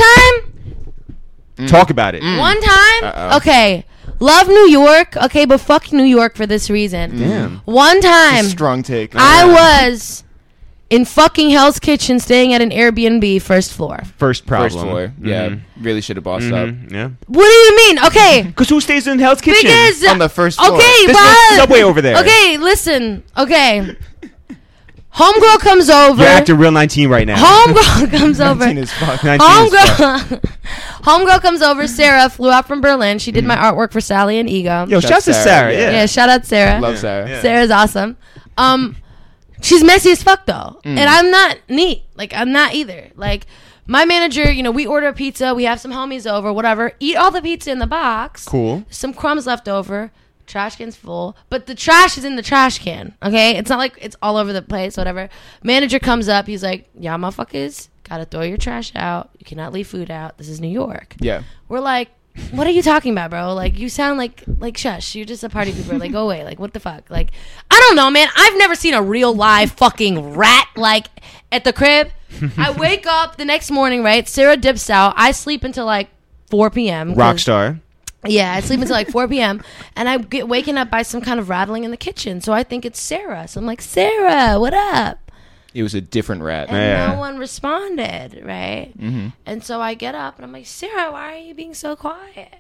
time, talk about it. one time, Uh-oh. okay, love New York, okay, but fuck New York for this reason. Damn. One time, Strong take. I was in fucking Hell's Kitchen staying at an Airbnb first floor. First problem. First floor. Yeah. Mhm. Really should have bossed up. Mhm. Yeah. What do you mean? Okay, Because who stays in Hell's Kitchen? because On the first floor. okay, There's but no subway over there. okay, listen, okay. Homegirl comes over. You're acting real nineteen right now. Homegirl comes over. nineteen is fuck. nineteen is fuck. Homegirl, homegirl comes over. Sarah flew out from Berlin. She did my artwork for Sally and Ego. Yo, That's shout out to Sarah, Sarah. yeah. Yeah. Yeah, shout out Sarah. Love Sarah. Yeah. Sarah's awesome. Um, she's messy as fuck though, Mm. and I'm not neat. Like I'm not either. Like my manager, you know, we order a pizza. We have some homies over, whatever. Eat all the pizza in the box. Cool. Some crumbs left over. Trash can's full, but the trash is in the trash can. Okay, it's not like it's all over the place. Whatever. Manager comes up. He's like, "Y'all motherfuckers gotta throw your trash out. You cannot leave food out. This is New York." Yeah. We're like, what are you talking about, bro? Like, you sound like, like, shush. You're just a party pooper. Like, go away. Like, what the fuck? Like, I don't know, man. I've never seen a real live fucking rat, like, at the crib. I wake up the next morning, right? Sarah dips out. I sleep until, like, four p.m. 'cause- Rockstar. Yeah, I sleep until, like, four p.m. And I get waken up by some kind of rattling in the kitchen. So I think it's Sarah. So I'm like, Sarah, what up? It was a different rat. And Yeah. no one responded, right? Mm-hmm. And so I get up and I'm like, Sarah, why are you being so quiet?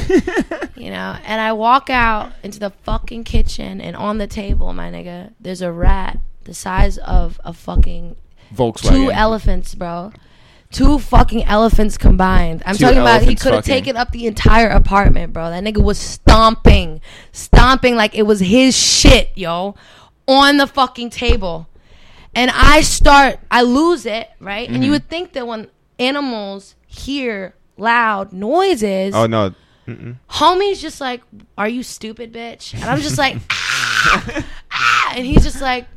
You know, and I walk out into the fucking kitchen, and on the table, my nigga, there's a rat the size of a fucking Volkswagen. two elephants, bro. Two fucking elephants combined. I'm Two talking about he elephants could have fucking. taken up the entire apartment, bro. That nigga was stomping, stomping like it was his shit, yo, on the fucking table. And I start, I lose it, right? Mm-hmm. And you would think that when animals hear loud noises, Oh no. homie's just like, "Are you stupid, bitch?" And I'm just like, ah, ah. And he's just like,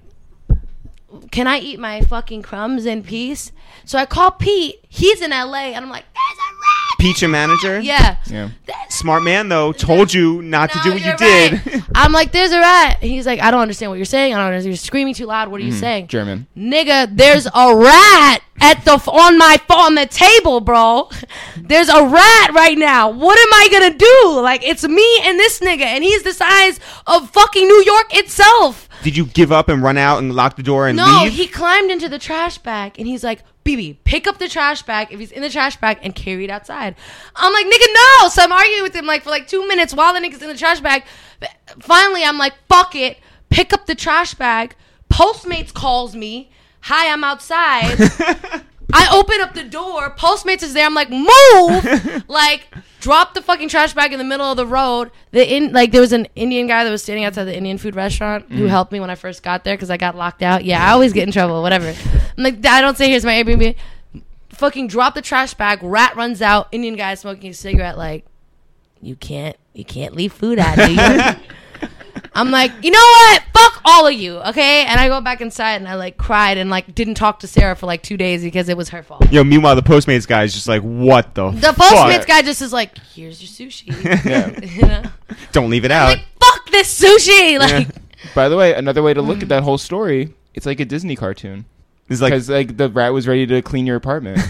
"Can I eat my fucking crumbs in peace?" So I call Pete. He's in L A, and I'm like, "There's a rat." Pete, your manager? Yeah. Yeah. There's Smart man though. Told you not to No, do what you you're did. right. I'm like, "There's a rat." He's like, "I don't understand what you're saying. I don't understand. You're screaming too loud. What are you saying?" German. Nigga, there's a rat at the on my on the table, bro. There's a rat right now. What am I gonna do? Like, it's me and this nigga, and he's the size of fucking New York itself. Did you give up and run out and lock the door and No, leave? he climbed into the trash bag, and he's like, "B B, pick up the trash bag if he's in the trash bag and carry it outside." I'm like, "Nigga, no!" So I'm arguing with him like for like two minutes while the nigga's in the trash bag. Finally, I'm like, "Fuck it, pick up the trash bag." Postmates calls me. "Hi, I'm outside." I open up the door. Postmates is there. I'm like, "Move!" Like, drop the fucking trash bag in the middle of the road. The in like there was an Indian guy that was standing outside the Indian food restaurant who helped me when I first got there because I got locked out. Yeah, I always get in trouble. Whatever. I'm like, I don't say here's my Airbnb. Fucking drop the trash bag. Rat runs out. Indian guy smoking a cigarette. Like, you can't, you can't leave food out, do you? I'm like, you know what? Fuck all of you, okay? And I go back inside and I like cried and like didn't talk to Sarah for like two days because it was her fault. Yo, meanwhile the Postmates guy is just like, what the The fuck? Postmates guy just is like, here's your sushi. Yeah. You know? Don't leave it I'm out. like, fuck this sushi. Like, By the way, another way to look at that whole story, it's like a Disney cartoon. It's like, Because like the rat was ready to clean your apartment.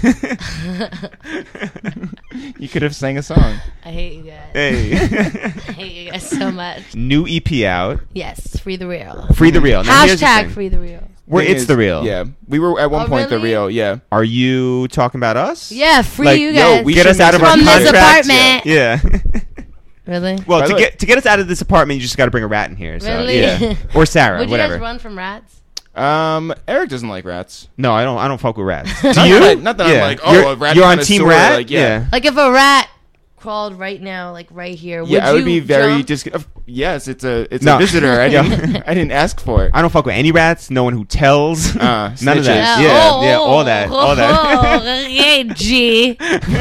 You could have sang a song. I hate you guys. hey. I hate you guys so much. New E P out. Yes, free the real. Free the real. Now, here's the Hashtag thing. free the real. Where Thing it's is- the real. Yeah. We were at one Oh, point the really? real, yeah. Are you talking about us? Yeah, free Like, you yo, guys. we Get should us out make of our From this contract. apartment. Yeah. Really? Well, By to the way- get to get us out of this apartment, you just got to bring a rat in here. So, Really? yeah. Or Sarah, Would you whatever. guys run from rats? Um, Eric doesn't like rats. No, I don't. I don't fuck with rats. Not Do you? that I- not that I'm Yeah. like, oh, you're, a rat you're on team connoisseur, rat. like, yeah. Like if a rat crawled right now, like right here, would Yeah, I would you be very jump? dis. Of, yes, it's a it's No. a visitor. I Yeah. didn't I didn't ask for it. I don't fuck with any rats. No one who tells. Uh, None of that. snitches. Yeah, oh, yeah, all that, all that. Oh, okay, G.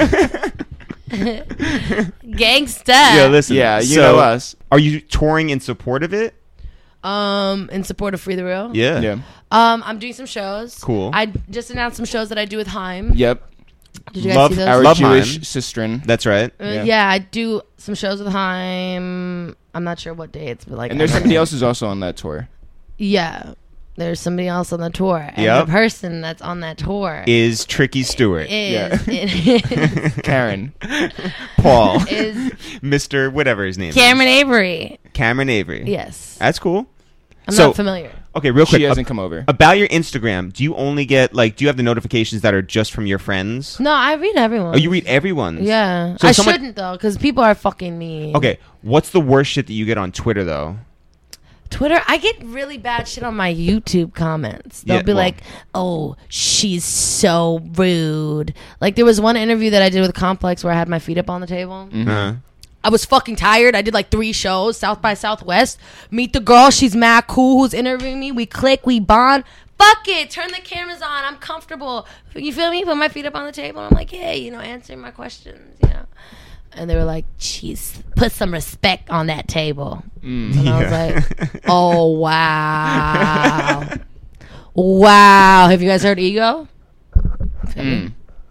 Gangsta. Yeah, listen. Yeah, you so, know us. Are you touring in support of it? Um, in support of Free the Real. Yeah. Yeah. Um, I'm doing some shows. Cool. I just announced some shows that I do with Haim. Yep. Did you guys Love see those? Our Love Jewish Haim. sistren. That's right. Uh, Yeah. yeah. I do some shows with Haim. I'm not sure what dates, but like, And there's I don't somebody know. else who's also on that tour. Yeah, there's somebody else on the tour, and Yep. the person that's on that tour Is Tricky Stewart, is is, Karen. Paul, is Mister whatever his name Cameron Avery. is. Cameron Avery. Yes, That's cool. I'm So- not familiar. Okay, real quick. She ab- hasn't come over. about your Instagram, do you only get like do you have the notifications that are just from your friends? No, I read everyone. Oh, you read everyone's. Yeah, So I someone- shouldn't though, because people are fucking mean. Okay, what's the worst shit that you get on Twitter though? Twitter, I get really bad shit on my YouTube comments. They'll Yeah, be well- like, "Oh, she's so rude." Like there was one interview that I did with Complex where I had my feet up on the table. Mm-hmm. Uh, I was fucking tired. I did like three shows, South by Southwest. Meet the girl. She's mad cool. Who's interviewing me? We click. We bond. Fuck it. Turn the cameras on. I'm comfortable. You feel me? Put my feet up on the table. I'm like, hey, you know, answering my questions, you know. And they were like, jeez, put some respect on that table. Mm. And I was Yeah. like, oh, wow. Wow. Have you guys heard Ego? Mm.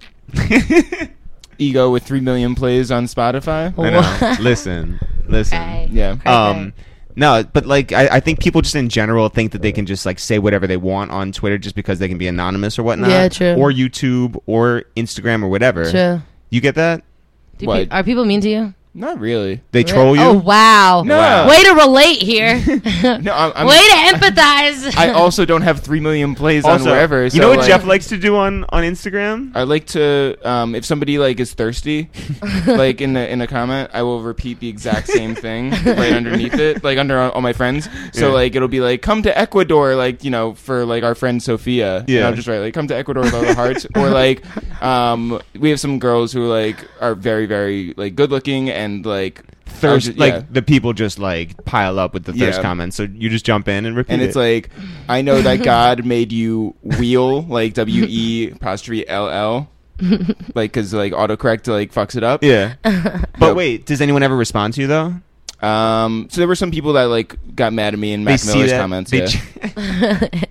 Ego with three million plays on Spotify. I know. listen, listen. Okay. Yeah. Okay. Um, no, but like I, I think people just in general think that they can just like say whatever they want on Twitter just because they can be anonymous or whatnot. Yeah, true. Or YouTube or Instagram or whatever. True. You get that? Do What? pe- are people mean to you? Not really. They troll you. Oh, wow. No. Wow. Way to relate here. No, I'm, I'm, Way to empathize. I also don't have three million plays Also, on wherever. you so, know what like, Jeff likes to do on, on Instagram? I like to, um, if somebody like is thirsty, like in the in a comment, I will repeat the exact same thing right underneath it, like under all all my friends. So Yeah. like it'll be like, come to Ecuador, like you know, for like our friend Sophia. And Yeah. I'll just write like, come to Ecuador with all the hearts, or like, um, we have some girls who like are very very like good looking and like Thirst, I'll ju- like yeah. the people just like pile up with the thirst Yeah. comments. So you just jump in and repeat And it's it. like, I know that God made you wheel, like W E apostrophe L L, like because like autocorrect like fucks it up. yeah. But Yep. wait, does anyone ever respond to you though? Um, so there were some people that like got mad at me in They Mac see Miller's that. comments. They Yeah. ch-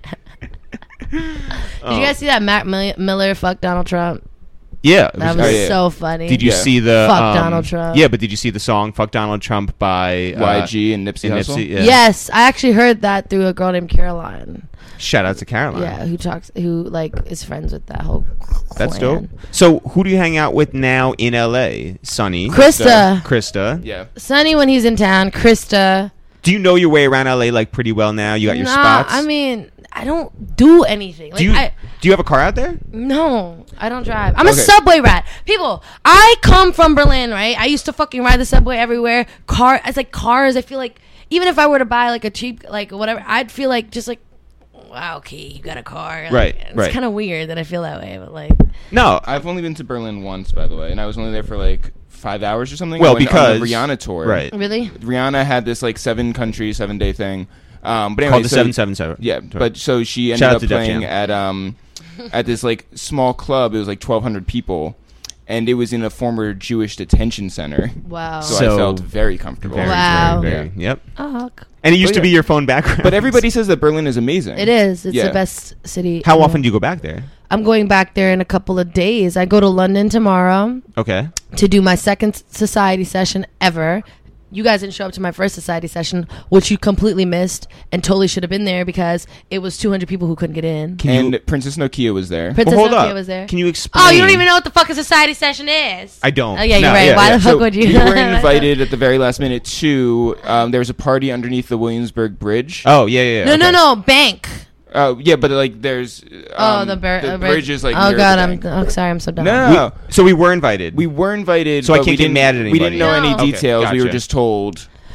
Did Oh. you guys see that Mac Mil- Miller fuck Donald Trump? Yeah. it That was- was oh, yeah. so funny. Did you Yeah. see the Fuck um, Donald Trump. Yeah, but did you see the song "Fuck Donald Trump" by uh, Y G and Nipsey and Hussle. Nipsey? Yeah. Yes, I actually heard that through a girl named Caroline. Shout out to Caroline. Yeah, who talks, who like is friends with that whole. That's clan. dope. So, who do you hang out with now in L A? Sunny, Krista, Krista. Yeah. Sunny when he's in town. Krista. Do you know your way around L A like pretty well now? You got your nah, spots. I mean, I don't do anything. Like do you I, do you have a car out there? No, I don't drive. I'm a Okay. subway rat. People, I come from Berlin, right? I used to fucking ride the subway everywhere. Car, it's like cars. I feel like even if I were to buy like a cheap, like whatever, I'd feel like just like, wow, okay, you got a car. Like, Right, It's right. kind of weird that I feel that way, but like, No. I've only been to Berlin once, by the way, and I was only there for like five hours or something. Well, I went because on the Rihanna tour, Right. really? Rihanna had this like seven country, seven day thing. Um, but anyway, Called the so- seven seven seven. Yeah, but so she ended Shout out up to Def playing Jam. at um at this like small club. It was like twelve hundred people, and it was in a former Jewish detention center. Wow. So, So- I felt very comfortable. Very, Wow. very, very- Yep. Oh, And it used But to be yeah. your phone background. But everybody says that Berlin is amazing. it is. It's Yeah. the best city. How in the- often do you go back there? I'm going back there in a couple of days. I go to London tomorrow Okay. to do my second society session ever. You guys didn't show up to my first society session, which you completely missed and totally should have been there because it was two hundred people who couldn't get in. Can And you? Princess Nokia was there. Princess Well, hold Nokia up. was there. Can you explain? Oh, you don't even know what the fuck a society session is. I don't. Oh, yeah, you're No, right. yeah, Why yeah. the fuck So would you? we were invited at the very last minute to. Um, there was a party underneath the Williamsburg Bridge. Oh yeah, yeah. yeah. No, no, okay. no. Bank. Oh yeah, but like there's. Oh, Um, the, bar- the uh, bridge is like. Oh near god, the I'm. bank. Oh, sorry, I'm so dumb. No, no, no. So we were invited. We were invited, So I but can't we get didn't, mad at We didn't anybody. know No. any Okay, details. We were gotcha. just told.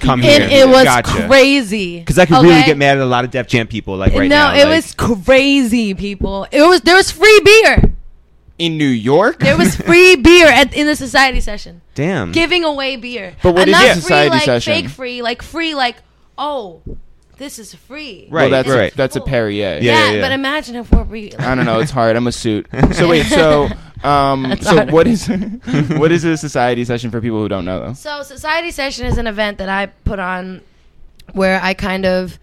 come And here. it was Gotcha. crazy. Because I could really Okay? get mad at a lot of Def Jam people, like right no, now. it like- was crazy, people. It was there was free beer. In New York? There was free beer at in the society session. Damn. Giving away beer. But what and is not a free society like session? fake free, like free like, oh, this is free. Right, well, that's right. A, that's a Perrier. Yeah, Yeah, yeah, yeah. but imagine if we're re- I don't know. It's hard. I'm a suit. So wait. So um. That's So hard. what is what is a society session for people who don't know though? So society session is an event that I put on where I kind of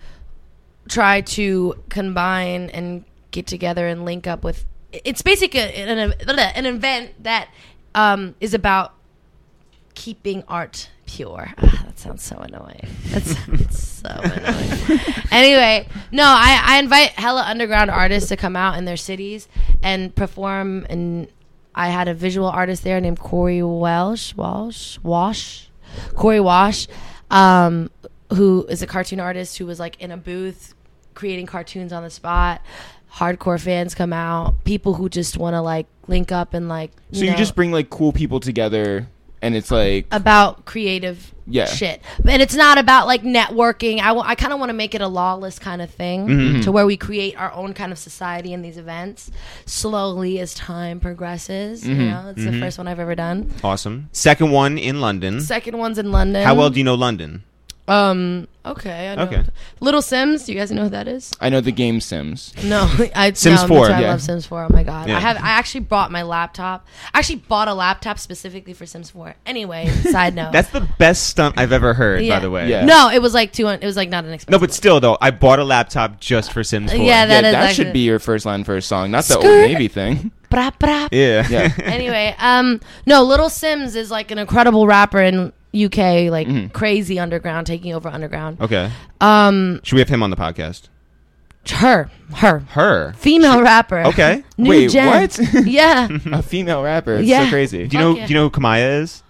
try to combine and get together and link up with. It's basically an an, an event that um, is about keeping art pure. Ah, that sounds so annoying. That sounds so annoying. Anyway, no, I, I invite hella underground artists to come out in their cities and perform. And I had a visual artist there named Corey Welsh, Walsh, Wash, Corey Wash, um, who is a cartoon artist who was like in a booth creating cartoons on the spot. Hardcore fans come out. People who just want to like link up and like. So you know, just bring like cool people together, and it's like about creative Yeah. shit. And it's not about like networking. I, w- I kind of want to make it a lawless kind of thing Mm-hmm. to where we create our own kind of society in these events slowly as time progresses. Mm-hmm. You know, it's the first one I've ever done. Awesome. Second one in London. Second one's in London. How well do you know London? Um. Okay. I know. Okay. Little Sims. Do you guys know who that is? I know the game Sims. No, I Sims no, four, that's why yeah. I love Sims four. Oh my god, Yeah. I have. I actually bought my laptop. I actually bought a laptop specifically for Sims four. Anyway, side note. That's the best stunt I've ever heard, Yeah. by the way. Yeah. No, it was like two hundred. It was like not an expensive. No, but still, though, I bought a laptop just for Sims four. Yeah, that yeah, is that actually- should be your first line for a song, not the Old Skirt. Navy thing. Bra, bra. Yeah. Yeah. Anyway, um, no, Little Sims is like an incredible rapper in U K, like Mhm. crazy underground, taking over underground. Okay. Um, Should we have him on the podcast? her, her, Her. female rapper. Okay. New Wait, gen. what? Yeah. A female rapper. It's Yeah. so crazy. Do you know? Fuck yeah. Do you know who Kamaya is?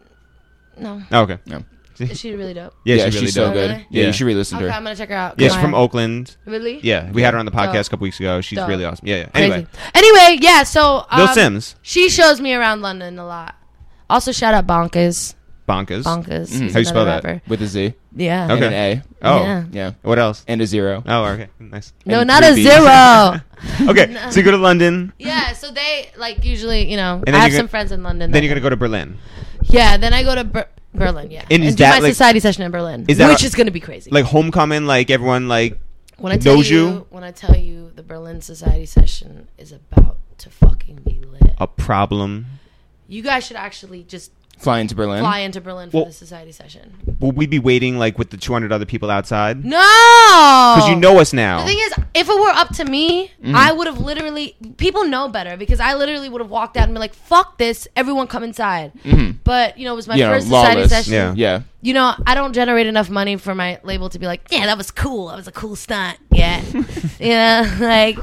No, Oh, okay. No. is she really dope? Yeah, Yeah, she's really she's so dope. good. Really? Yeah, Yeah. you should re-listen Okay, to her. I'm gonna check her out. Yeah, she's Kamaya. from Oakland. Really? Yeah, we had her on the podcast Dope. a couple weeks ago. She's Dope. really awesome. Yeah, yeah. Crazy. Anyway, Anyway, yeah. So um, Lil Sims, she shows me around London a lot. Also, shout out Bonkers. Bonkers. Bonkers. Mm. He's How you spell another that? rapper. With a Z Yeah. and Okay. an A. Oh, Yeah. Yeah. what else? And a zero. Oh, okay, nice. No, And not three a Bs. zero. Okay, so you go to London, Yeah, so they like usually, you know, then I have you're some gonna- friends in London. then that- you're gonna go to Berlin. Yeah, then I go to Ber- Berlin. Yeah, And is do that, my like- society session in Berlin, is that which a- is gonna be crazy. Like homecoming, like everyone, like when I tell knows you, you? when I tell you, the Berlin society session is about to fucking be lit. a problem. You guys should actually just Fly into Berlin. fly into Berlin for Well- the society session. Will we be waiting like with the two hundred other people outside? No, Because you know us now. The thing is, if it were up to me, Mm-hmm. I would have literally. People know better because I literally would have walked out and been like, "Fuck this! Everyone come inside." Mhm. But you know, it was my Yeah, first society lawless. session. Yeah. Yeah. You know, I don't generate enough money for my label to be like, "Yeah, that was cool. That was a cool stunt." Yeah, you know, like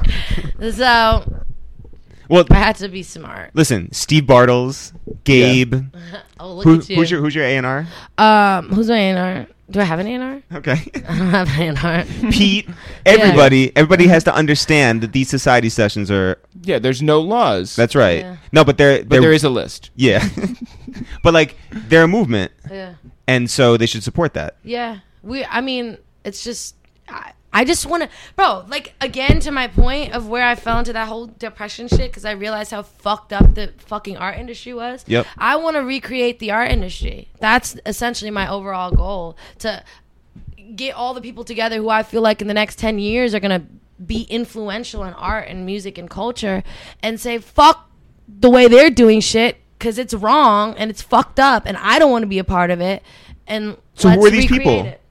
so. well, I had to be smart. listen, Steve Bartles, Gabe. Oh, look Who, at you. who's your Who's your A and R? um? Who's my A and R? Do I have an A and R? Okay. I don't have an A and R. Pete, everybody, everybody has to understand that these society sessions are. Yeah, there's no laws. That's right. Yeah. No, but they're, but they're there is a list. yeah, but like they're a movement, Yeah. and so they should support that. Yeah, we. I mean, it's just. I, I just want to, bro. Like again, to my point of where I fell into that whole depression shit because I realized how fucked up the fucking art industry was. Yep. I want to recreate the art industry. That's essentially my overall goal, to get all the people together who I feel like in the next ten years are gonna be influential in art and music and culture, and say fuck the way they're doing shit because it's wrong and it's fucked up, and I don't want to be a part of it. And So who let's are these recreate people? it.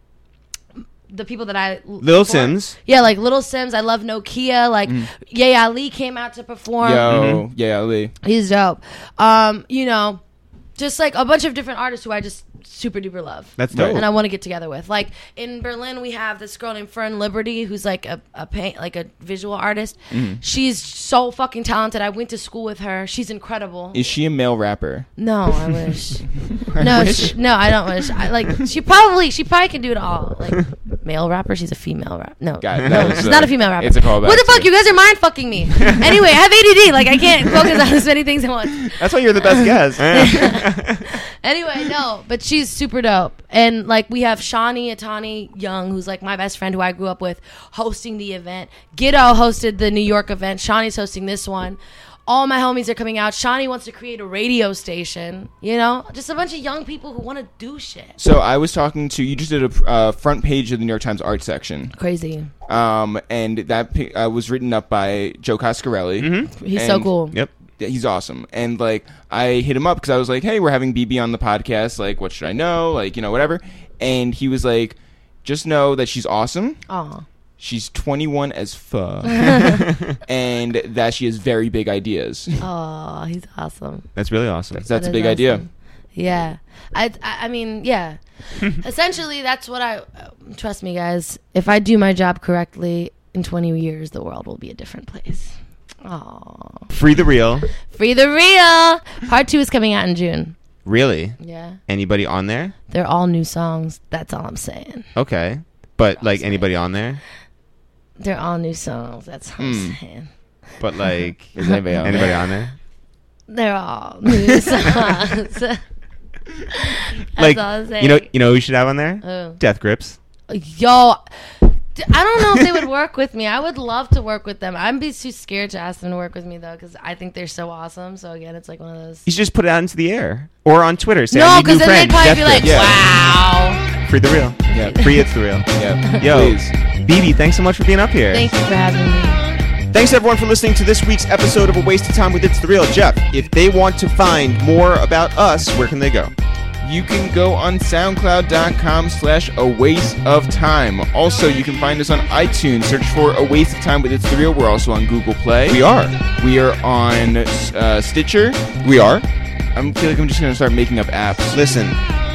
The people that I Little for- Sims. yeah, like Little Sims. I love Nokia. Like Mm. Ye Ali came out to perform. Yo, Mhm. yeah, Ali. He's dope. Um, you know, just like a bunch of different artists who I just super duper love. That's dope. And I want to get together with. Like in Berlin, we have this girl named Fern Liberty, who's like a, a paint, like a visual artist. Mm-hmm. She's so fucking talented. I went to school with her. She's incredible. Is she a male rapper? No, I wish. no, She, no, I don't wish. I, like she probably, she probably can do it all. Like male rapper. She's a female rapper. No, Got it. no, That was, she's uh, not a female rapper. it's a callback What the fuck? to- You guys are mind fucking me. Anyway, I have A D D. Like I can't focus on as many things at once. That's why you're the best guest. Anyway, no, but she's super dope. And like we have Shawnee Atani Young, who's like my best friend who I grew up with, hosting the event. Giddo hosted the New York event. Shawnee's hosting this one. All my homies are coming out. Shawnee wants to create a radio station. You know, just a bunch of young people who want to do shit. So I was talking to you. Just did a uh, front page of the New York Times art section, Crazy. um, and that pi- uh, was written up by Joe Coscarelli. Mm-hmm. He's so And- cool. Yep. Yeah, he's awesome. And like I hit him up because I was like, hey, we're having B B on the podcast. Like, what should I know? Like, you know, whatever. And he was like, just know that she's awesome. Aw. She's twenty-one as fuck, and that she has very big ideas. Oh, he's awesome. That's really awesome. That's, that's a That big is idea. awesome. Yeah. I, I, I mean, yeah. Essentially, that's what I... Uh, trust me, guys. If I do my job correctly, in twenty years, the world will be a different place. Oh. Free the real. Free the real! Part two is coming out in June. Really? Yeah. Anybody on there? They're all new songs. That's all I'm saying. Okay. But like anybody on there? They're all new songs. That's all I'm Mm. saying. But like Is anybody on anybody there? on there? They're all new songs. That's Like all I'm saying. you know you know who we should have on there? Oh. Death Grips. Yo, d- I don't know if they would work with me. I would love to work with them. I'd be too scared to ask them to work with me though, because I think they're so awesome. So again, it's like one of those. You should just put it out into the air or on Twitter. Say, I No, need new because then they'd friends. probably Death be like, Grips. Yeah. "Wow." Free the real. Yeah. Free it's the real. Yeah. Yo, Please. B B, thanks so much for being up here. Thank you for having me. Thanks everyone for listening to this week's episode of A Waste of Time with It's the Real. Jeff, if they want to find more about us, where can they go? You can go on soundcloud.com slash a waste of time. Also, you can find us on iTunes. Search for A Waste of Time with It's the Real. We're also on Google Play. We are. We are on uh, Stitcher. We are. I feel like I'm just going to start making up apps. Listen,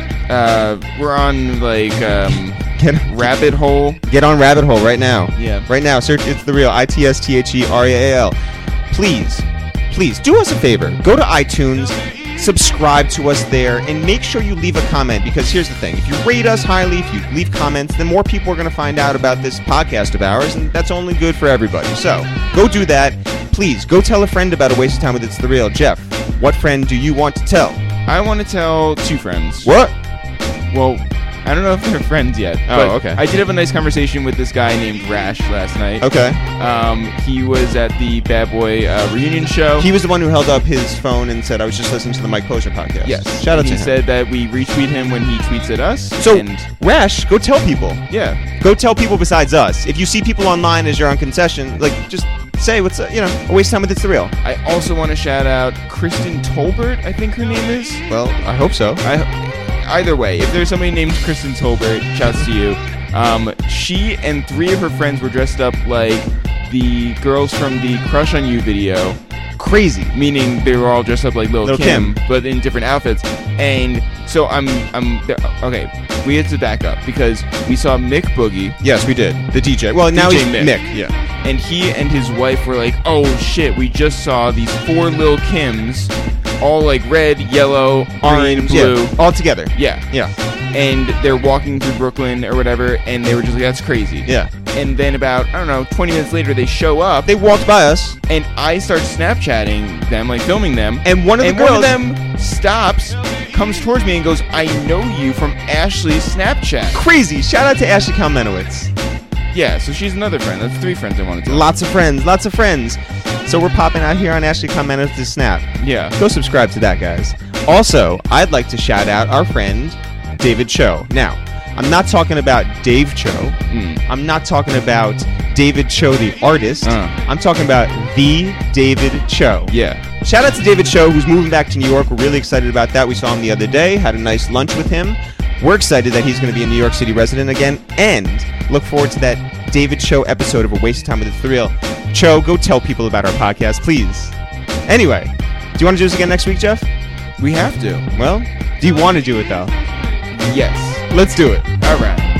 Uh, we're on, like, um, get, Rabbit Hole. get on Rabbit Hole right now. Yeah. Right now, search It's the Real. I T S T H E R E A L. Please, please do us a favor. Go to iTunes, subscribe to us there, and make sure you leave a comment, because here's the thing. If you rate us highly, if you leave comments, then more people are going to find out about this podcast of ours, and that's only good for everybody. So go do that. Please, go tell a friend about A Waste of Time with It's the Real. Jeff, what friend do you want to tell? I want to tell two friends. What? Well, I don't know if they're friends yet. Oh, but okay. I did have a nice conversation with this guy named Rash last night. Okay. Um, he was at the Bad Boy uh, reunion show. He was the one who held up his phone and said, I was just listening to the Mike Posner podcast. Yes. Shout out and to he him. said that we retweet him when he tweets at us. So, and Rash, go tell people. yeah. Go tell people besides us. If you see people online as you're on concession, like, just say what's, uh, you know, a waste of time with It's the Real. I also want to shout out Kristen Tolbert, I think her name is. Well, I hope so. I, either way, if there's somebody named Kristen Tolbert, shouts to you. Um, she and three of her friends were dressed up like the girls from the Crush on You video. Crazy. Meaning they were all dressed up like Lil, Lil' Kim, Kim. but in different outfits. And so I'm, I'm there, okay. We had to back up because we saw Mick Boogie, Yes, we did. The D J. Well, now D J he's Mick. Mick. Yeah. and he and his wife were like, "Oh shit, we just saw these four Lil Kims, all like red, yellow, green, Orange. blue." Yeah. All together. Yeah, Yeah. and they're walking through Brooklyn or whatever, and they were just like, "That's crazy." Yeah. And then about I don't know, twenty minutes later, they show up, They walked by us, and I start Snapchatting them, like filming them. and one of the and girls. one of them stops, comes towards me, and goes, "I know you from Ashley's Snapchat." Crazy. Shout out to Ashley Kalmenowitz. Yeah, so she's another friend. That's three friends I wanted to. Lots of friends. Lots of friends. So we're popping out here on Ashley Kalmenowitz's Snap. Yeah. Go subscribe to that, guys. Also, I'd like to shout out our friend, David Cho. Now, I'm not talking about Dave Cho. Mm. I'm not talking about David Cho, the artist. Uh. I'm talking about the David Cho. Yeah. Shout out to David Cho, who's moving back to New York. We're really excited about that. We saw him the other day, had a nice lunch with him. We're excited that he's going to be a New York City resident again, and look forward to that David Cho episode of A Waste of Time with It's the Real. Cho, go tell people about our podcast, please. Anyway, do you want to do this again next week, Jeff? We have to. Well, do you want to do it, though? Yes. Let's do it. All right.